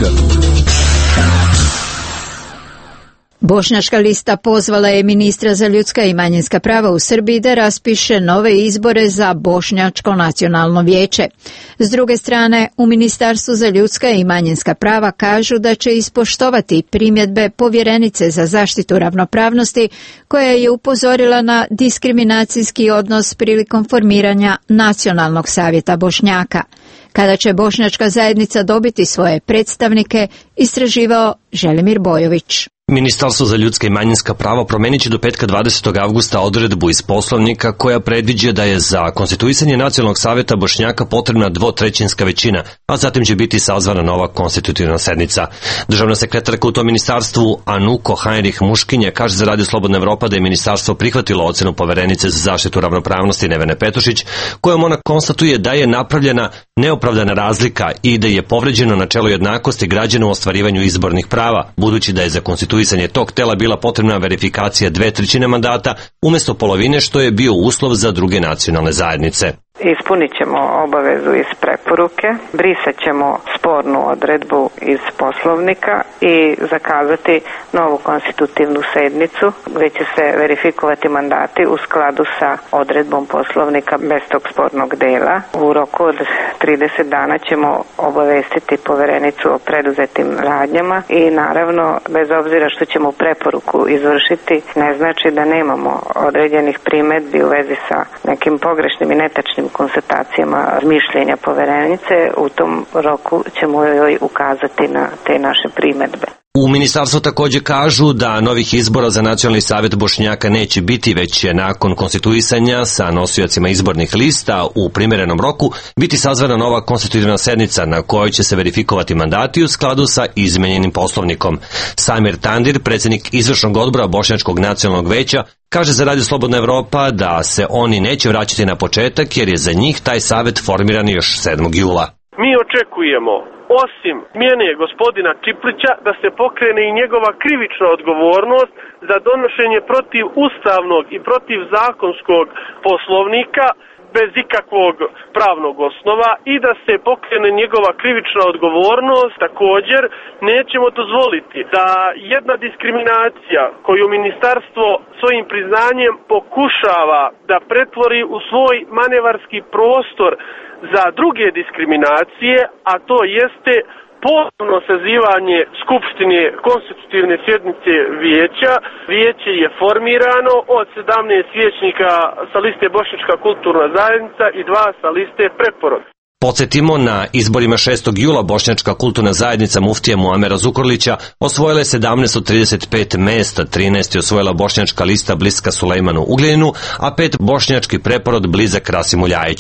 S1: Bošnjačka lista pozvala je ministra za ljudska i manjinska prava u Srbiji da raspiše nove izbore za Bošnjačko nacionalno vijeće. S druge strane, u Ministarstvu za ljudska i manjinska prava kažu da će ispoštovati primjedbe povjerenice za zaštitu ravnopravnosti koja je upozorila na diskriminacijski odnos prilikom formiranja Nacionalnog savjeta Bošnjaka. Kada će bošnjačka zajednica dobiti svoje predstavnike, istraživao Želimir Bojović.
S26: Ministarstvo za ljudska i manjinska prava promenit će do petka dvadesetog avgusta odredbu iz Poslovnika koja predviđa da je za konstituisanje Nacionalnog savjeta Bošnjaka potrebna dvotrećinska većina, a zatim će biti sazvana nova konstitutivna sednica. Državna sekretarka u tom ministarstvu Anuko Heinrich Muškinje kaže za Radio Slobodna Evropa da je ministarstvo prihvatilo ocenu poverenice za zaštitu ravnopravnosti Nevene Petušić, kojom ona konstatuje da je napravljena neopravdana razlika i da je povređeno načelo jednakosti građana u ostvarivanju izbornih prava, budući da je za konstituisanje tog tela bila potrebna verifikacija dve trećine mandata umjesto polovine, što je bio uslov za druge nacionalne zajednice.
S27: Ispunit ćemo obavezu iz preporuke, brisat ćemo spornu odredbu iz Poslovnika i zakazati novu konstitutivnu sednicu gdje će se verifikovati mandati u skladu sa odredbom Poslovnika bez tog spornog dela. U roku od trideset dana ćemo obavestiti poverenicu o preduzetim radnjama i naravno bez obzira što ćemo preporuku izvršiti ne znači da nemamo određenih primjedbi u vezi sa nekim pogrešnim i netačnim konstatacijama mišljenja poverenice. U tom roku ćemo joj ukazati na te naše primjedbe.
S26: U ministarstvu također kažu da novih izbora za Nacionalni savjet Bošnjaka neće biti, već će nakon konstituisanja sa nosiocima izbornih lista u primjerenom roku biti sazvana nova konstitutivna sednica na kojoj će se verifikovati mandati u skladu sa izmenjenim Poslovnikom. Samir Tandir, predsjednik izvršnog odbora Bošnjačkog nacionalnog veća, kaže za Radio Slobodna Evropa da se oni neće vraćati na početak jer je za njih taj savjet formiran još sedmog jula.
S28: Mi očekujemo, osim smjene gospodina Čiplića, da se pokrene i njegova krivična odgovornost za donošenje protiv ustavnog i protiv zakonskog poslovnika bez ikakvog pravnog osnova i da se pokrene njegova krivična odgovornost. Također nećemo dozvoliti da jedna diskriminacija koju ministarstvo svojim priznanjem pokušava da pretvori u svoj manevarski prostor za druge diskriminacije, a to jeste ponovno sazivanje Skupštine konstitutivne sjednice vijeća. Vijeće je formirano od sedamnaest vijećnika sa liste Bošnjačka kulturna zajednica i dva sa liste Preporod.
S26: Podsjetimo, na izborima šestog jula Bošnjačka kulturna zajednica muftije Muamera Zukorlića osvojila je sedamnaest od trideset pet mesta, trinaest je osvojila Bošnjačka lista bliska Sulejmanu Ugljeninu, a pet Bošnjački Preporod blizak Rasimu Ljajiću.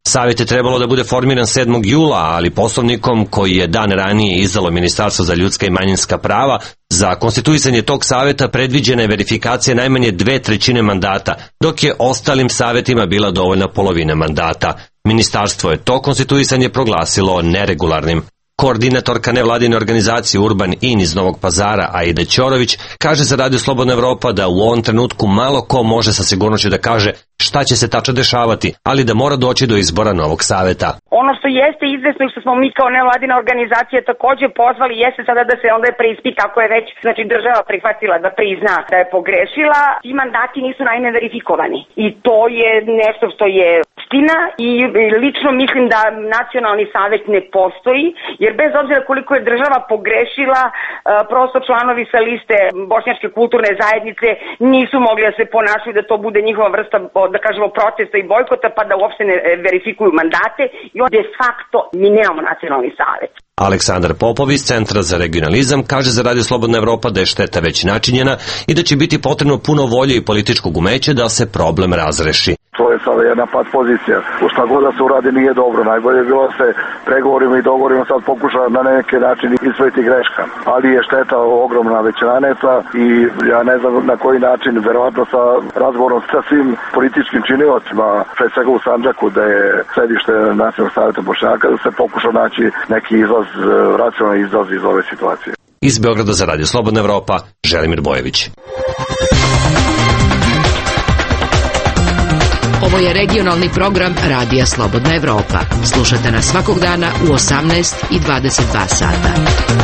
S26: Savjet je trebalo da bude formiran sedmog jula, ali poslovnikom koji je dan ranije izdalo Ministarstvo za ljudska i manjinska prava, za konstituisanje tog savjeta predviđena je verifikacija najmanje dve trećine mandata, dok je ostalim savjetima bila dovoljna polovina mandata. Ministarstvo je to konstituisanje proglasilo neregularnim. Koordinatorka nevladine organizacije Urban In iz Novog Pazara, Aida Ćorović, kaže za Radio Slobodna Evropa da u ovom trenutku malo ko može sa sigurnošću da kaže šta će se tačno dešavati, ali da mora doći do izbora novog saveta.
S4: Ono što jeste izvesno i što smo mi kao nevladina organizacija također pozvali jeste sada da se onda preispita ako je već znači država prihvatila da prizna da je pogrešila. Ti mandati nisu naime verifikovani i to je nešto što je istina i lično mislim da nacionalni savjet ne postoji, jer bez obzira koliko je država pogrešila, prosto članovi sa liste Bošnjačke kulturne zajednice nisu mogli da se ponašaju da to bude njihova vrsta, da kažemo, protesta i bojkota, pa da uopšte ne verifikuju mandate i onda de facto mi nemamo nacionalni savjet.
S26: Aleksandar Popov iz Centra za regionalizam kaže za Radio Slobodna Evropa da je šteta već načinjena i da će biti potrebno puno volje i političkog umeća da se problem razreši.
S12: To je sada jedna pat pozicija. U šta god da se uradi nije dobro. Najbolje je bilo da se pregovorima i dogovorima sad pokuša na neki način ispraviti greška. Ali je šteta ogromna već naneta i ja ne znam na koji način, verovatno sa razgovorom sa svim političkim činiocima, pre svega u Sandžaku da je sedište Nacionalnog savjeta Bošnjaka, da se pokuša naći neki izlaz, racionalni izlaz iz ove situacije.
S26: Iz Beograda za Radio Slobodna Evropa, Želimir Bojević.
S24: Ovo je regionalni program Radija Slobodna Evropa. Slušate nas svakog dana u osamnaest i dvadeset dva sata.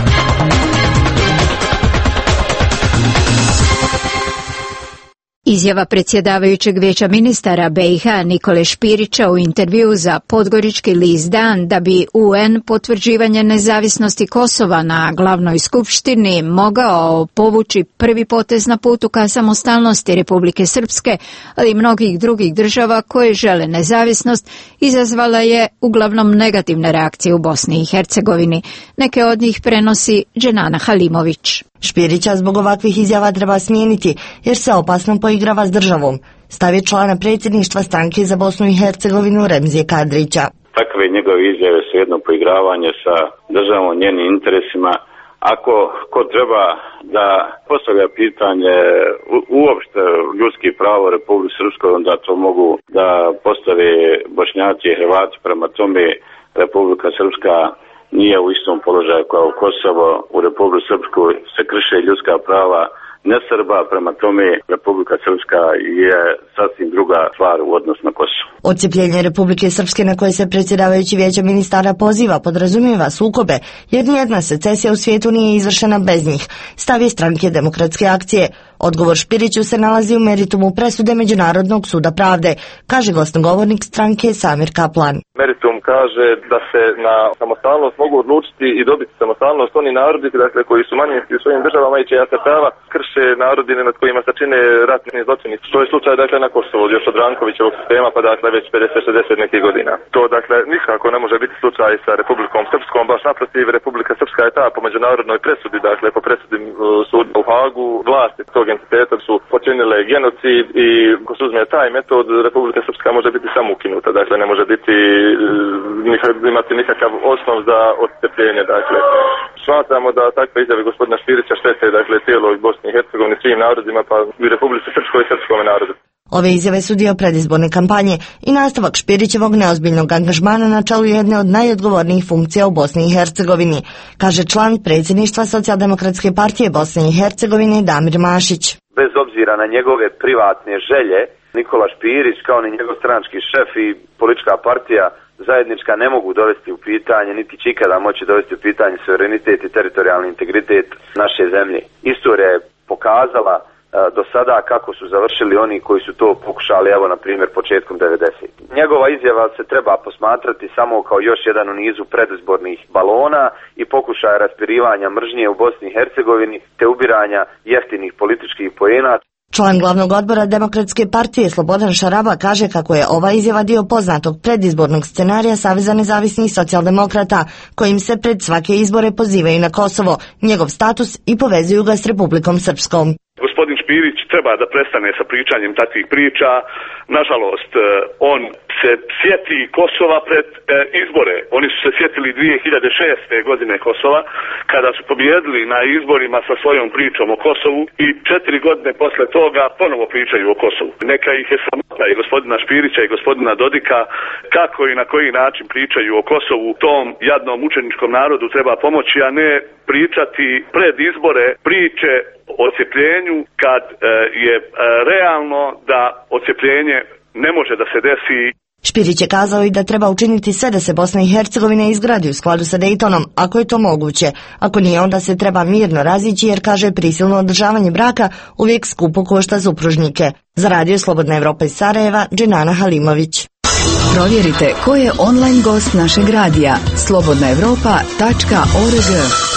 S1: Izjava predsjedavajućeg vijeća ministara B i H Nikole Špirića u intervju za podgorički list Dan da bi U N potvrđivanje nezavisnosti Kosova na glavnoj skupštini mogao povući prvi potez na putu ka samostalnosti Republike Srpske, ali i mnogih drugih država koje žele nezavisnost, izazvala je uglavnom negativne reakcije u Bosni i Hercegovini. Neke od njih prenosi Dženana Halimović.
S14: Špirića zbog ovakvih izjava treba smijeniti jer se opasno poigrava s državom, stavi člana predsjedništva stranke za Bosnu i Hercegovinu Remzije Kadrića.
S6: Takve njegove izjave su jedno poigravanje sa državom, njenim interesima. Ako ko treba da postavlja pitanje uopšte ljudskih prava u Republici Srpskoj, onda to mogu da postave Bošnjaci i Hrvati. Prema tome Republika Srpska nije u istom položaju kao Kosovo. U Republici Srpskoj se krše ljudska prava ne Srba, prema tome Republika Srpska je sasvim druga stvar u odnosu na Kosovo.
S14: Odcepljenje Republike Srpske na koje se predsjedavajući vijeća ministara poziva podrazumijeva sukobe, jer nijedna secesija u svijetu nije izvršena bez njih, stavi stranke Demokratske akcije. Odgovor Špiriću se nalazi u meritumu presude Međunarodnog suda pravde, kaže glasnogovornik stranke Samir Kaplan.
S7: Meritum kaže da se na samostalnost mogu odlučiti i dobiti samostalnost oni narodi, dakle, koji su manjinski u svojim državama i čija se prava krše narodi nad kojima se čine ratni zločini. To je slučaj, dakle, na Kosovu, još od Rankovićevog sistema, pa dakle već pedeset šezdeset nekih godina. To, dakle, nikako ne može biti slučaj sa Republikom Srpskom, baš naprotiv, Republika Srpska je ta po međunarodnoj presudi, dakle, po presudi suda u Hagu, vlasti tog entiteta su počinile genocid i ako se uzme taj metod, Republika Srpska može biti samo ukinuta, dakle, ne može biti imati nikakav osnov za odcepljenje, dakle. Smatramo da takve izjave gospodina Špirića štete, dakle, cijeloj Bosni i Hercegovini, svim narodima, pa i Republici Srpskoj i srpskom narodu.
S14: Ove izjave su dio predizborne kampanje i nastavak Špirićevog neozbiljnog angažmana na čelu jedne od najodgovornijih funkcija u Bosni i Hercegovini, kaže član predsjedništva Socijaldemokratske partije Bosne i Hercegovine Damir Mašić.
S16: Bez obzira na njegove privatne želje, Nikola Špirić kao ni njegov stranački šef i politička partija zajednička ne mogu dovesti u pitanje, niti će ikada moći dovesti u pitanje suverenitet i teritorijalni integritet naše zemlje. Istorija je pokazala do sada kako su završili oni koji su to pokušali, evo na primjer početkom devedesetih. Njegova izjava se treba posmatrati samo kao još jedan u nizu predizbornih balona i pokušaja raspirivanja mržnje u Bosni i Hercegovini te ubiranja jeftinih političkih poena.
S14: Član glavnog odbora Demokratske partije Slobodan Šaraba kaže kako je ova izjava dio poznatog predizbornog scenarija Saveza nezavisnih socijaldemokrata, kojim se pred svake izbore pozivaju na Kosovo, njegov status i povezuju ga s Republikom Srpskom.
S6: Gospodin Špirić treba da prestane sa pričanjem takvih priča. Nažalost, on se sjeti Kosova pred e, izbore. Oni su se sjetili dvije hiljade šeste. godine Kosova, kada su pobjedili na izborima sa svojom pričom o Kosovu i četiri godine posle toga ponovo pričaju o Kosovu. Neka ih je sramota i gospodina Špirića i gospodina Dodika kako i na koji način pričaju o Kosovu. Tom jadnom učeničkom narodu treba pomoći, a ne pričati pred izbore priče o odcepljenju kad e, je e, realno da odcepljenje ne može da se desi.
S14: Špirić je kazao i da treba učiniti sve da se Bosna i Hercegovina izgradi u skladu sa Dejtonom, ako je to moguće. Ako nije, onda se treba mirno razići jer, kaže, prisilno održavanje braka uvijek skupo košta supružnike. Za Radio Slobodna Evropa iz Sarajeva, Dženana Halimović.
S3: Provjerite ko je online gost našeg radija slobodna evropa tačka org.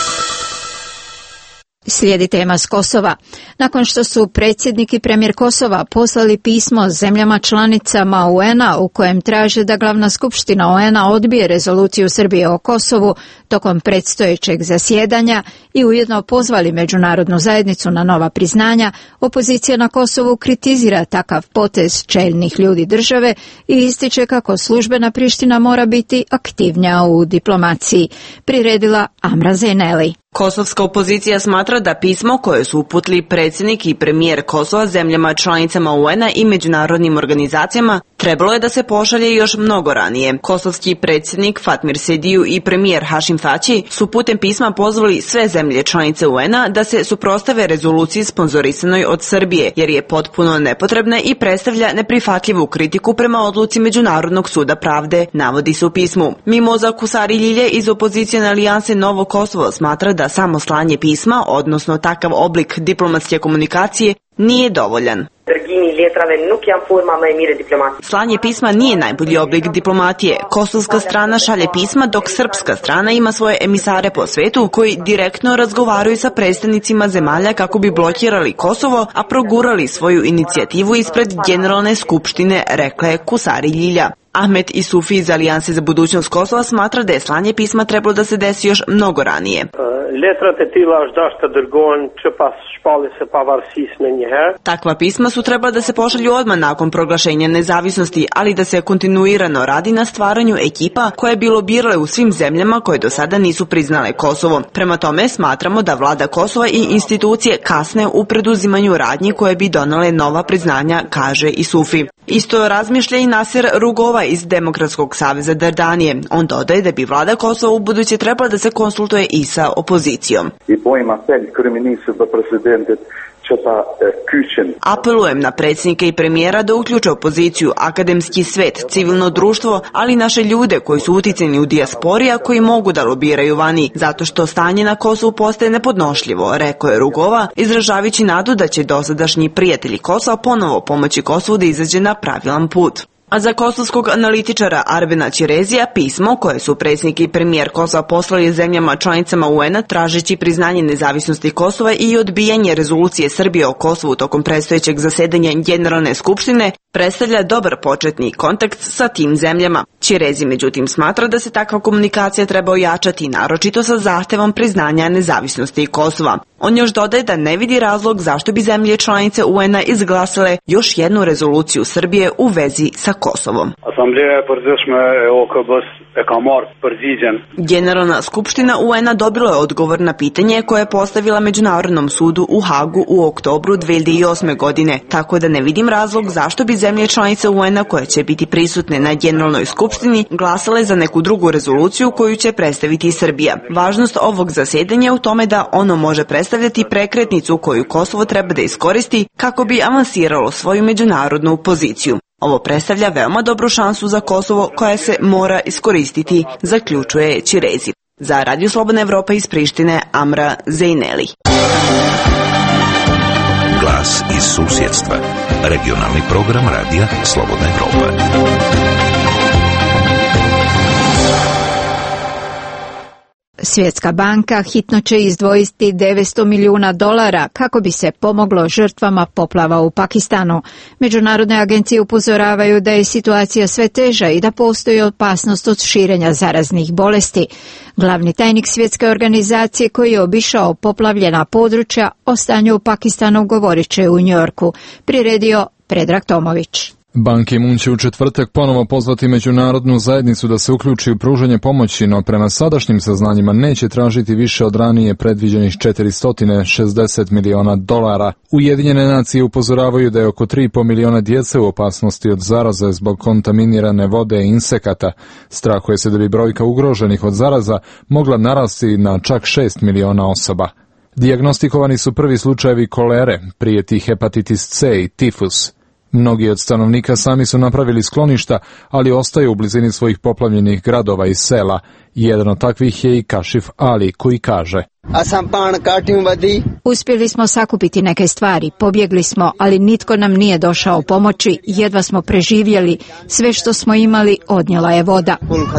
S1: Slijedi tema s Kosova. Nakon što su predsjednik i premijer Kosova poslali pismo zemljama članicama U N A u kojem traže da glavna skupština U N A odbije rezoluciju Srbije o Kosovu tokom predstojećeg zasjedanja i ujedno pozvali međunarodnu zajednicu na nova priznanja, opozicija na Kosovu kritizira takav potez čelnih ljudi države i ističe kako službena Priština mora biti aktivnija u diplomaciji. Priredila Amra Zejneli.
S8: Kosovska opozicija smatra da pismo koje su uputili predsjednik i premijer Kosova zemljama članicama U N A i međunarodnim organizacijama trebalo je da se pošalje još mnogo ranije. Kosovski predsjednik Fatmir Sediju i premijer Hašim Tači su putem pisma pozvali sve zemlje članice U N A da se suprotstave rezoluciji sponzorisanoj od Srbije, jer je potpuno nepotrebna i predstavlja neprihvatljivu kritiku prema odluci Međunarodnog suda pravde, navodi se u pismu. Mimoza Kusari Ljilje iz opozicijone alijanse Novo Kosovo smatra da samo slanje pisma, odnosno takav oblik diplomatske komunikacije, nije dovoljan. Slanje pisma nije najbolji oblik diplomatije. Kosovska strana šalje pisma, dok srpska strana ima svoje emisare po svetu koji direktno razgovaraju sa predstavnicima zemalja kako bi blokirali Kosovo, a progurali svoju inicijativu ispred Generalne skupštine, rekla je Kusari Ljilja. Ahmet Isufi iz Alijanse za budućnost Kosova smatra da je slanje pisma trebalo da se desi još mnogo ranije. Takva pisma su trebala da se pošalju odmah nakon proglašenja nezavisnosti, ali da se kontinuirano radi na stvaranju ekipa koje bi lobirale u svim zemljama koje do sada nisu priznale Kosovo. Prema tome smatramo da vlada Kosova i institucije kasne u preduzimanju radnji koje bi donale nova priznanja, kaže Isufi. Isto razmišlja i Nasir Rugova iz Demokratskog saveza Dardanije. On dodaje da bi vlada Kosova u buduće trebala da se konsultuje i sa opozicijom. Apelujem na predsjednika i premijera da uključe opoziciju, akademski svet, civilno društvo, ali i naše ljude koji su uticani u dijaspori, a koji mogu da lobiraju vani, zato što stanje na Kosovu postaje nepodnošljivo, rekao je Rugova, izražavajući nadu da će dosadašnji prijatelji Kosova ponovo pomoći Kosovu da izađe na pravilan put. A za kosovskog analitičara Arvena Ćirezija pismo koje su predsjednik i premijer Kosova poslali zemljama članicama U N A tražeći priznanje nezavisnosti Kosova i odbijanje rezolucije Srbije o Kosovu tokom predstojećeg zasedanja Generalne skupštine predstavlja dobar početni kontakt sa tim zemljama. Ćirezi međutim smatra da se takva komunikacija treba ojačati, naročito sa zahtevom priznanja nezavisnosti Kosova. On još dodaje da ne vidi razlog zašto bi zemlje članice U N A izglasale još jednu rezoluciju Srbije u vezi sa Kosovom. Generalna skupština U N A dobila je odgovor na pitanje koje je postavila Međunarodnom sudu u Hagu u oktobru dve hiljade osme. godine, tako da ne vidim razlog zašto bi zemlje članice U N A koje će biti prisutne na Generalnoj skupštini glasale za neku drugu rezoluciju koju će predstaviti Srbija. Važnost ovog zasjedanja je u tome da ono može predstavljati prekretnicu koju Kosovo treba da iskoristi kako bi avansiralo svoju međunarodnu poziciju. Ovo predstavlja veoma dobru šansu za Kosovo koja se mora iskoristiti, zaključuje Ćirezi. Za Radio Slobodna Evropa iz Prištine, Amra Zejneli.
S22: Glas iz susjedstva. Regionalni program Radija Slobodna Evropa.
S1: Svjetska banka hitno će izdvojiti devetsto milijuna dolara kako bi se pomoglo žrtvama poplava u Pakistanu. Međunarodne agencije upozoravaju da je situacija sve teža i da postoji opasnost od širenja zaraznih bolesti. Glavni tajnik Svjetske organizacije koji je obišao poplavljena područja o stanju u Pakistanu govorit će u Njujorku. Priredio Predrag Tomović.
S9: Ban Ki-moon će u četvrtak ponovo pozvati međunarodnu zajednicu da se uključi u pružanje pomoći, no prema sadašnjim saznanjima neće tražiti više od ranije predviđenih četiristo šezdeset miliona dolara. Ujedinjene nacije upozoravaju da je oko tri i po miliona djece u opasnosti od zaraze zbog kontaminirane vode i insekata. Strahuje se da bi brojka ugroženih od zaraza mogla narasti na čak šest miliona osoba. Dijagnostikovani su prvi slučajevi kolere, prijeti hepatitis C i tifus. Mnogi od stanovnika sami su napravili skloništa, ali ostaju u blizini svojih poplavljenih gradova i sela. Jedan od takvih je i Kašif Ali, koji kaže:
S1: Uspjeli smo sakupiti neke stvari, pobjegli smo, ali nitko nam nije došao pomoći, jedva smo preživjeli, sve što smo imali odnijela je voda.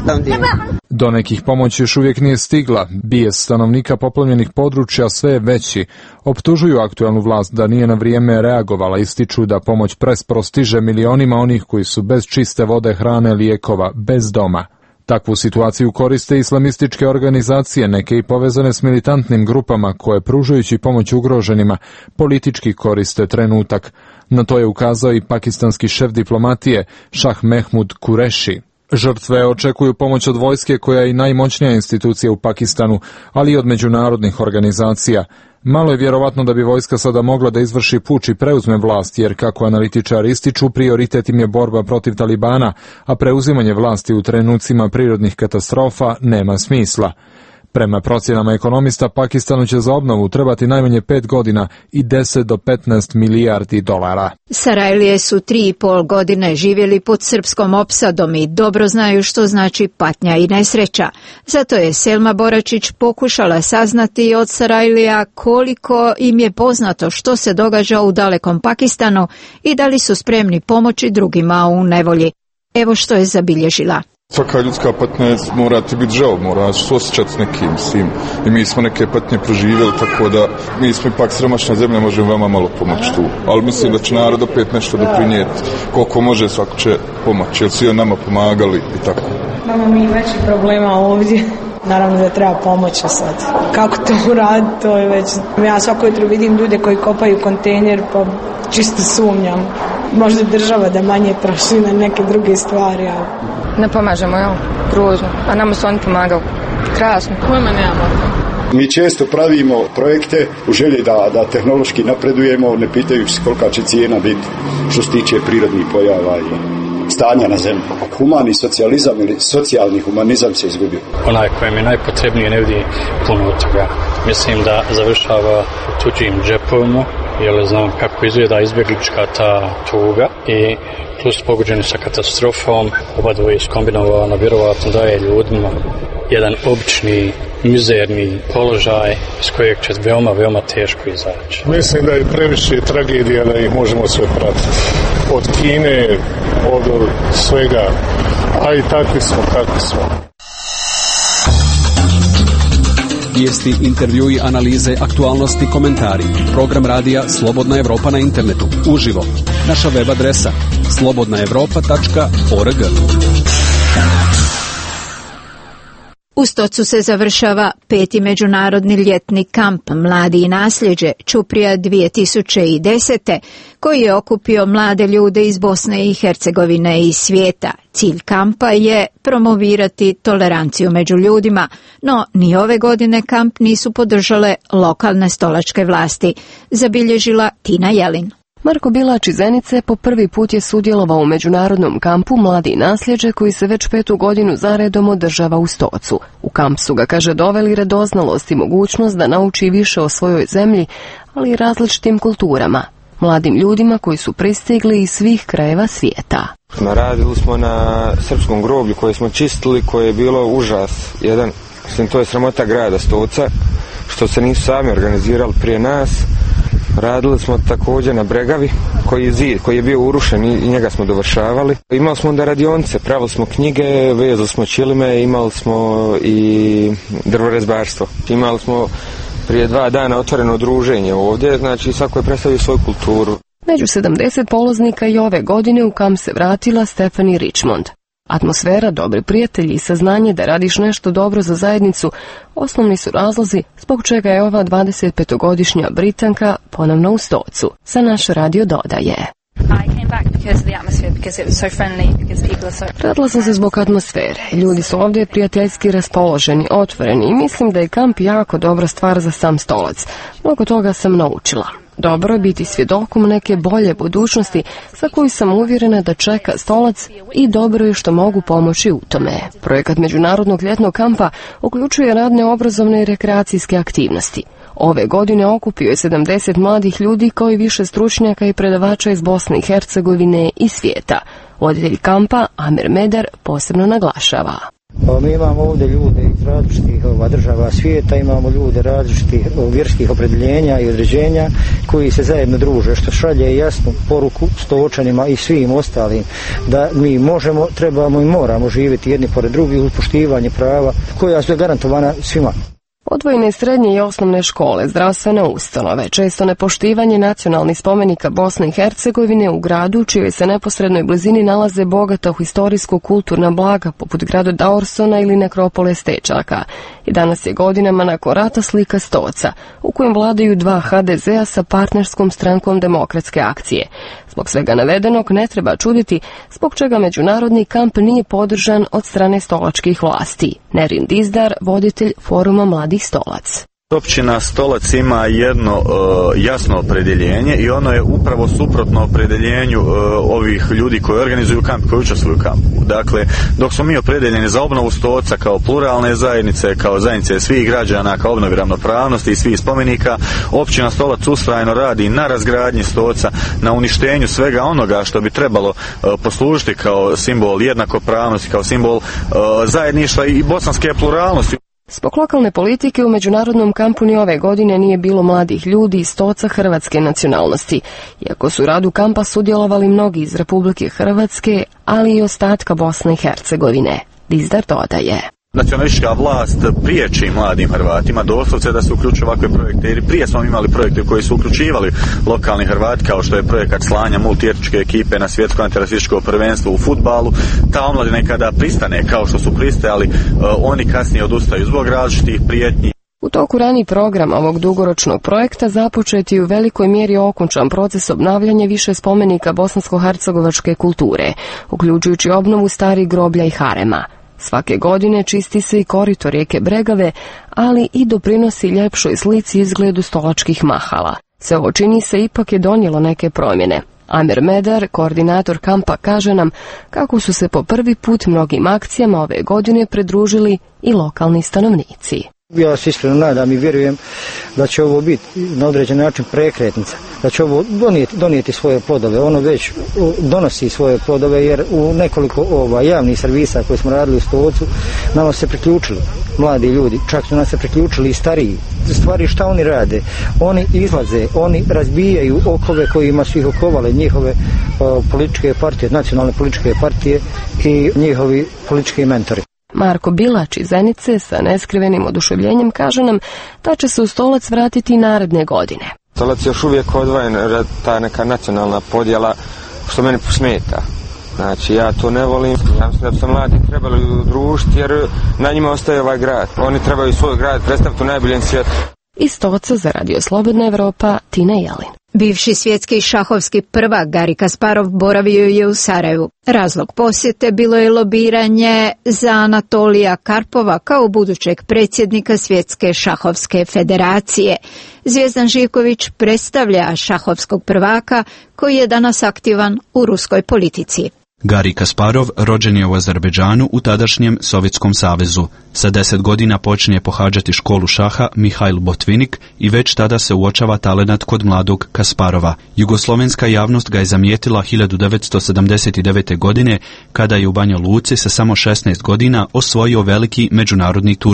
S9: Do nekih pomoći još uvijek nije stigla, bijes stanovnika poplavljenih područja sve je veći. Optužuju aktualnu vlast da nije na vrijeme reagovala, ističu da pomoć presporo stiže milionima onih koji su bez čiste vode, hrane, lijekova, bez doma. Takvu situaciju koriste islamističke organizacije, neke i povezane s militantnim grupama koje, pružajući pomoć ugroženima, politički koriste trenutak. Na to je ukazao i pakistanski šef diplomatije Šah Mehmud Kureši. Žrtve očekuju pomoć od vojske koja je i najmoćnija institucija u Pakistanu, ali i od međunarodnih organizacija. Malo je vjerovatno da bi vojska sada mogla da izvrši puč i preuzme vlast, jer kako analitičari ističu, prioritet im je borba protiv Talibana, a preuzimanje vlasti u trenucima prirodnih katastrofa nema smisla. Prema procjenama ekonomista, Pakistanu će za obnovu trebati najmanje pet godina i deset do petnaest milijardi dolara.
S1: Sarajlije su tri i pol godine živjeli pod srpskom opsadom i dobro znaju što znači patnja i nesreća. Zato je Selma Boračić pokušala saznati od Sarajlija koliko im je poznato što se događa u dalekom Pakistanu i da li su spremni pomoći drugima u nevolji. Evo što je zabilježila.
S10: Svaka ljudska patnja mora ti biti žao, moraš osjećati s nekim svim. I mi smo neke patnje proživjeli, tako da mi smo ipak siromašna zemlja, možemo vama malo pomoći tu. Ali mislim da će narod opet nešto doprinijeti. Koliko može, svako će pomoći, jer svi on nama pomagali i tako.
S17: Imamo mi veći problema ovdje. Naravno da treba pomoći sad. Kako to uraditi, to je već... Ja svako jutro vidim ljude koji kopaju kontejner, pa čisto sumnjam. Možda država da manje prošli na neke druge stvari, ali...
S18: Ne pomažemo, jel? Grozno. A nama su oni pomagali. Krasno. Pojma nemamo.
S19: Mi često pravimo projekte u želji da, da tehnološki napredujemo, ne pitajući kolika će cijena biti što se tiče prirodnih pojava i stanja na zemlji. Humani socijalizam ili socijalni humanizam se izgubio.
S20: Onaj kojem je najpotrebnije ne vidi puno od toga. Mislim da završava u tuđim džepovima, jer znam kako izgleda izbjeglička ta tuga i plus pogođeni sa katastrofom, oba dvoje skombinovano vjerovatno daje ljudima jedan obični, mizerni položaj iz kojeg će veoma, veoma teško izaći.
S10: Mislim da je previše tragedija da ih možemo sve pratiti. Od Kine, od svega, a i takvi smo kakvi smo.
S2: Vijesti, intervjui, analize, aktualnosti, komentari. Program radija Slobodna Evropa na internetu. Uživo. Naša web adresa slobodna evropa tačka org.
S1: U Stocu se završava peti međunarodni ljetni kamp Mladi i nasljeđe Ćuprija dvije tisuće desete koji je okupio mlade ljude iz Bosne i Hercegovine i svijeta. Cilj kampa je promovirati toleranciju među ljudima, no ni ove godine kamp nisu podržale lokalne stolačke vlasti, zabilježila Tina Jelin.
S21: Marko Bilač iz Zenice po prvi put je sudjelovao u međunarodnom kampu Mladi i nasljeđe koji se već petu godinu zaredom održava u Stocu. U kamp su ga, kaže, doveli radoznalost i mogućnost da nauči više o svojoj zemlji, ali i različitim kulturama. Mladim ljudima koji su pristigli iz svih krajeva svijeta.
S23: Radili smo na srpskom groblju koje smo čistili, koje je bilo užas jedan. Mislim, to je sramota grada Stoca, što se nisu sami organizirali prije nas. Radili smo također na Bregavi, koji je zid, koji je bio urušen i njega smo dovršavali. Imali smo onda radionice, pravili smo knjige, vezali smo čilime, imali smo i drvorezbarstvo. Imali smo prije dva dana otvoreno druženje ovdje, znači svako je predstavio svoju kulturu.
S21: Među sedamdeset polaznika i ove godine u kamp se vratila Stephanie Richmond. Atmosfera, dobri prijatelji i saznanje da radiš nešto dobro za zajednicu osnovni su razlozi zbog čega je ova dvadesetpetogodišnja Britanka ponovno u Stocu. Sa naš radio dodaje. Vratila sam se zbog atmosfere. Ljudi su ovdje prijateljski raspoloženi, otvoreni i mislim da je kamp jako dobra stvar za sam Stolac. Mnogo toga sam naučila. Dobro je biti svjedokom neke bolje budućnosti za koju sam uvjerena da čeka Stolac i dobro je što mogu pomoći u tome. Projekat Međunarodnog ljetnog kampa uključuje radne, obrazovne i rekreacijske aktivnosti. Ove godine okupio je sedamdeset mladih ljudi kao i više stručnjaka i predavača iz Bosne i Hercegovine i svijeta. Voditelj kampa Amir Medar posebno naglašava.
S4: Mi imamo ovdje ljude iz različitih država svijeta, imamo ljude različitih vjerskih opredjeljenja i određenja koji se zajedno druže, što šalje jasnu poruku Stočanima i svim ostalim da mi možemo, trebamo i moramo živjeti jedni pored drugih uz poštivanje prava koja su garantovana svima.
S21: Odvojene srednje i osnovne škole, zdravstvene ustanove, često nepoštivanje nacionalnih spomenika Bosne i Hercegovine u gradu u čijoj se neposrednoj blizini nalaze bogata historijsko-kulturna blaga poput grada Daursona ili nekropole Stečaka. I danas je godinama nakon rata slika Stoca, u kojem vladaju dva ha de zea sa partnerskom strankom Demokratske akcije. Zbog svega navedenog ne treba čuditi zbog čega međunarodni kamp nije podržan od strane stolačkih vlasti. Nerin Dizdar, voditelj foruma Mladih Stolac.
S5: Općina Stolac ima jedno uh, jasno opredjeljenje i ono je upravo suprotno opredjeljenju uh, ovih ljudi koji organizuju kamp, koji učestvuju u kampu. Dakle, dok smo mi opredjeljeni za obnovu Stoca kao pluralne zajednice, kao zajednice svih građana, kao obnovi ravnopravnosti i svih spomenika, općina Stolac ustrajno radi na razgradnji Stoca, na uništenju svega onoga što bi trebalo uh, poslužiti kao simbol jednakopravnosti, kao simbol uh, zajedništva i bosanske pluralnosti.
S21: Zbog lokalne politike u međunarodnom kampu ni ove godine nije bilo mladih ljudi iz Stoca hrvatske nacionalnosti, iako su u radu kampa sudjelovali mnogi iz Republike Hrvatske, ali i ostatka Bosne i Hercegovine. Dizdar dodaje.
S5: Nacionalistička vlast priječi mladim Hrvatima doslovce da se uključuju ovakve projekte, jer prije smo imali projekte koji su uključivali lokalni Hrvati, kao što je projekat slanja multietničke ekipe na svjetsko antiterorističko prvenstvo u fudbalu. Ta omladina nekada pristane kao što su pristajali, uh, oni kasnije odustaju zbog različitih prijetnji.
S21: U toku raniji programa ovog dugoročnog projekta započet je u velikoj mjeri okončan proces obnavljanja više spomenika bosansko-hercegovačke kulture, uključujući obnovu starih groblja i harema. Svake godine čisti se i korito rijeke Bregave, ali i doprinosi ljepšoj slici izgledu stolačkih mahala. Sve ovo čini se ipak je donijelo neke promjene. Amir Medar, koordinator kampa, kaže nam kako su se po prvi put mnogim akcijama ove godine pridružili i lokalni stanovnici.
S4: Ja se iskreno nadam i vjerujem da će ovo biti na određen način prekretnica, da će ovo donijeti, donijeti svoje plodove. Ono već donosi svoje plodove jer u nekoliko ova, javnih servisa koje smo radili u Stocu nama se priključili mladi ljudi, čak su nas se priključili i stariji. Stvari šta oni rade? Oni izlaze, oni razbijaju okove kojima su ih okovale njihove o, političke partije, nacionalne političke partije i njihovi politički mentori.
S21: Marko Bilač iz Zenice sa neskrivenim oduševljenjem kaže nam da će se u Stolac vratiti naredne godine.
S23: Stolac je još uvijek odvojen, ta neka nacionalna podjela, što meni smeta. Znači, ja to ne volim. Ja mislim da bi se mladi trebali udružiti jer na njima ostaje ovaj grad. Oni trebaju svoj grad predstaviti u najboljem svijetu.
S21: Iz Stoca za Radio Slobodna Evropa, Tina Jelin.
S1: Bivši svjetski šahovski prvak Gari Kasparov boravio je u Sarajevu. Razlog posjete bilo je lobiranje za Anatolija Karpova kao budućeg predsjednika Svjetske šahovske federacije. Zvijezdan Živković predstavlja šahovskog prvaka koji je danas aktivan u ruskoj politici.
S11: Gari Kasparov rođen je u Azerbejdžanu u tadašnjem Sovjetskom savezu. Sa deset godina počinje pohađati školu šaha Mihail Botvinik i već tada se uočava talenat kod mladog Kasparova. Jugoslovenska javnost ga je zamijetila hiljadu devetsto sedamdeset devete. godine kada je u Banja Luci sa samo šesnaest godina osvojio veliki međunarodni turnir.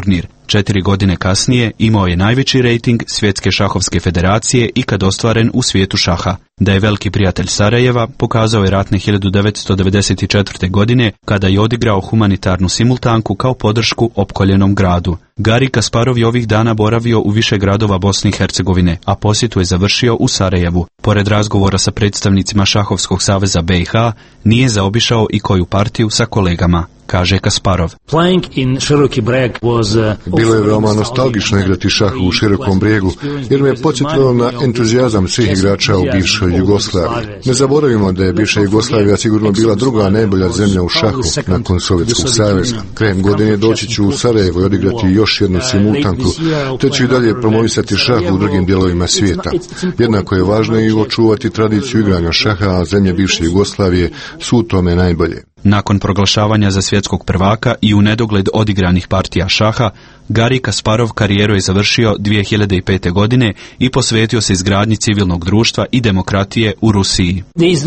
S11: Četiri godine kasnije imao je najveći rejting Svjetske šahovske federacije ikad ostvaren u svijetu šaha. Da je veliki prijatelj Sarajeva pokazao je ratne hiljadu devetsto devedeset četvrte. godine kada je odigrao humanitarnu simultanku kao podršku opkoljenom gradu. Gari Kasparov je ovih dana boravio u više gradova Bosne i Hercegovine, a posjetu je završio u Sarajevu. Pored razgovora sa predstavnicima Šahovskog saveza B i H, nije zaobišao i koju partiju sa kolegama, kaže Kasparov.
S12: Bilo je veoma nostalgično igrati šah u Širokom Brijegu, jer me je podsjetilo na entuzijazam svih igrača u bivšoj Jugoslaviji. Ne zaboravimo da je bivša Jugoslavija sigurno bila druga najbolja zemlja u šahu nakon Sovjetskog saveza. Krajem godine doći ću u Sarajevo i odigrati još jednu simultanku, te ću i dalje promovisati šah u drugim dijelovima svijeta. Jednako je važno i očuvati tradiciju igranja šaha, a zemlje bivše Jugoslavije su u tome najbolje.
S11: Nakon proglašavanja za svjetskog prvaka i u nedogled odigranih partija šaha, Gari Kasparov karijeru je završio dvije hiljade pete. godine i posvetio se izgradnji civilnog društva i demokratije u Rusiji.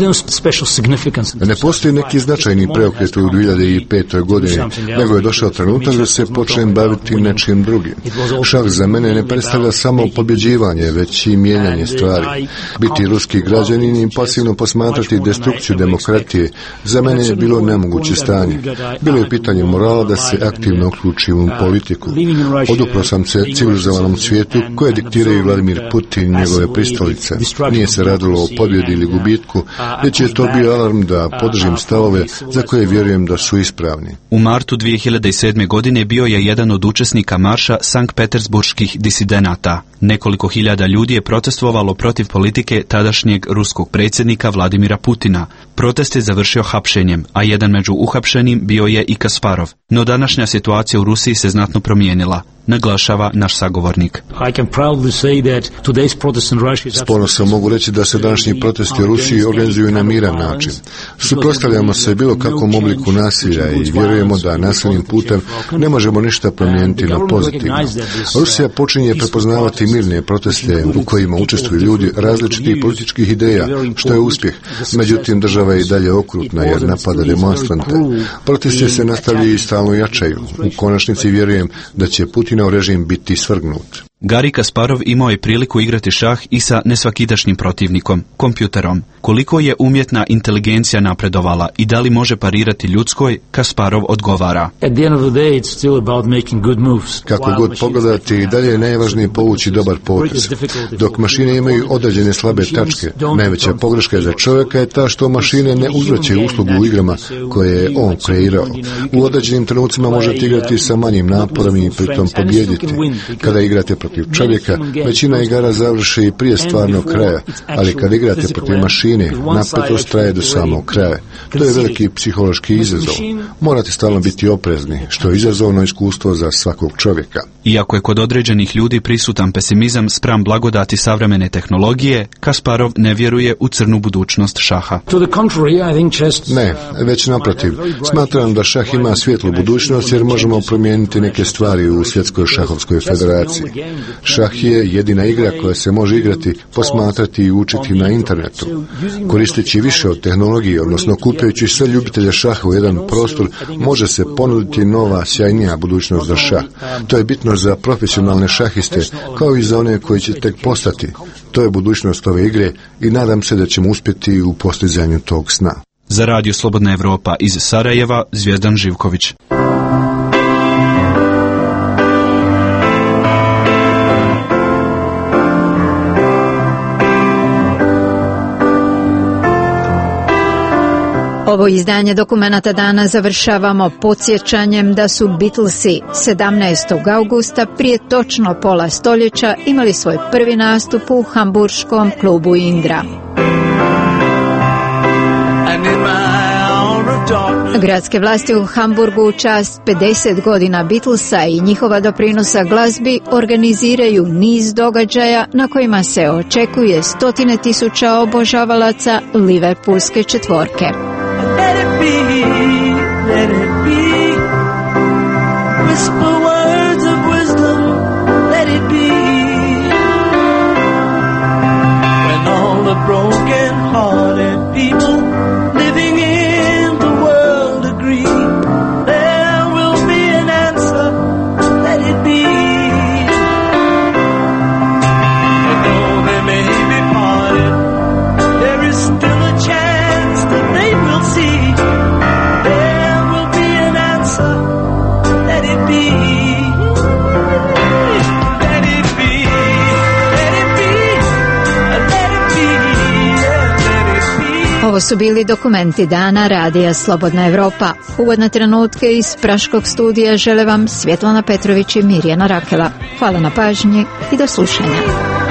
S12: Ne postoji neki značajni preokret u dvije hiljade petoj. godini, nego je došao trenutak da se počnem baviti nečim drugim. Šah za mene ne predstavlja samo pobjeđivanje, već i mijenjanje stvari. Biti ruski građanin i pasivno posmatrati destrukciju demokratije za mene je bilo nemoguće stanje. Bilo je pitanje morala da se aktivno uključim u politiku. Odupro sam se civilizovanom svijetu koje diktiraju Vladimir Putin i njegove pristolice. Nije se radilo o pobjedi ili gubitku, već je to bio alarm da podržim stavove za koje vjerujem da su ispravni.
S11: U martu dvije hiljade sedme. godine bio je jedan od učesnika marša Sankt Petersburških disidenata. Nekoliko hiljada ljudi je protestovalo protiv politike tadašnjeg ruskog predsjednika Vladimira Putina. Protest je završio hapšenjem, a jedan među uhapšenim bio je i Kasparov. No današnja situacija u Rusiji se znatno promijenila, naglašava naš sagovornik.
S12: S ponosom mogu reći da se današnji protesti u Rusiji organizuju na miran način. Suprotstavljamo se bilo kakvom obliku nasilja i vjerujemo da nasilnim putem ne možemo ništa promijeniti na pozitivno. Rusija počinje prepoznavati mirne proteste u kojima učestvuju ljudi različitih političkih ideja, što je uspjeh. Međutim, država je i dalje okrutna jer napada demonstrante. Protesti se nastavljaju i stalno jačaju. U konačnici vjerujem da će Putinov režim biti svrgnut.
S11: Gari Kasparov imao je priliku igrati šah i sa nesvakidašnjim protivnikom, kompjuterom. Koliko je umjetna inteligencija napredovala i da li može parirati ljudskoj, Kasparov odgovara.
S12: Kako god pogledati, i dalje je najvažnije povući dobar potez. Dok mašine imaju određene slabe tačke, najveća pogreška za čovjeka je ta što mašine ne uzvraćaju uslugu u igrama koje je on kreirao. U određenim trenucima možete igrati sa manjim naporom i pritom pobijediti. Kada igrate protiv čovjeka, većina igara završi i prije stvarnog kraja, ali kad igrate protiv mašine, napetost traje do samog kraja. To je veliki psihološki izazov. Morate stalno biti oprezni, što je izazovno iskustvo za svakog čovjeka.
S11: Iako je kod određenih ljudi prisutan pesimizam spram blagodati savremene tehnologije, Kasparov ne vjeruje u crnu budućnost šaha.
S12: Ne, već naprotiv. Smatram da šah ima svjetlu budućnost jer možemo promijeniti neke stvari u Svjetskoj šahovskoj federaciji. Šah je jedina igra koja se može igrati, posmatrati i učiti na internetu. Koristeći više od tehnologije, odnosno kupljajući sve ljubitelje šaha u jedan prostor, može se ponuditi nova, sjajnija budućnost za šah. To je bitno za profesionalne šahiste, kao i za one koji će tek postati. To je budućnost ove igre i nadam se da ćemo uspjeti u postizanju tog sna.
S11: Za Radio Slobodna Evropa iz Sarajeva, Zvijezdan Živković.
S1: Ovo izdanje dokumenata dana završavamo podsjećanjem da su Beatlesi sedamnaestog augusta prije točno pola stoljeća imali svoj prvi nastup u hamburškom klubu Ingra. Gradske vlasti u Hamburgu u čast pedeset godina Beatlesa i njihova doprinosa glazbi organiziraju niz događaja na kojima se očekuje stotine tisuća obožavalaca liverpulske četvorke.
S13: Let it be, let it be. Whisper words of wisdom, let it be. When all the broken hearted people living in the world agree, there will be an answer, let it be.
S1: su bili dokumenti dana radija Slobodna Evropa. Uvodne trenutke iz Praškog studija žele vam Svjetlana Petrović i Mirjana Rakela. Hvala na pažnji i do slušanja.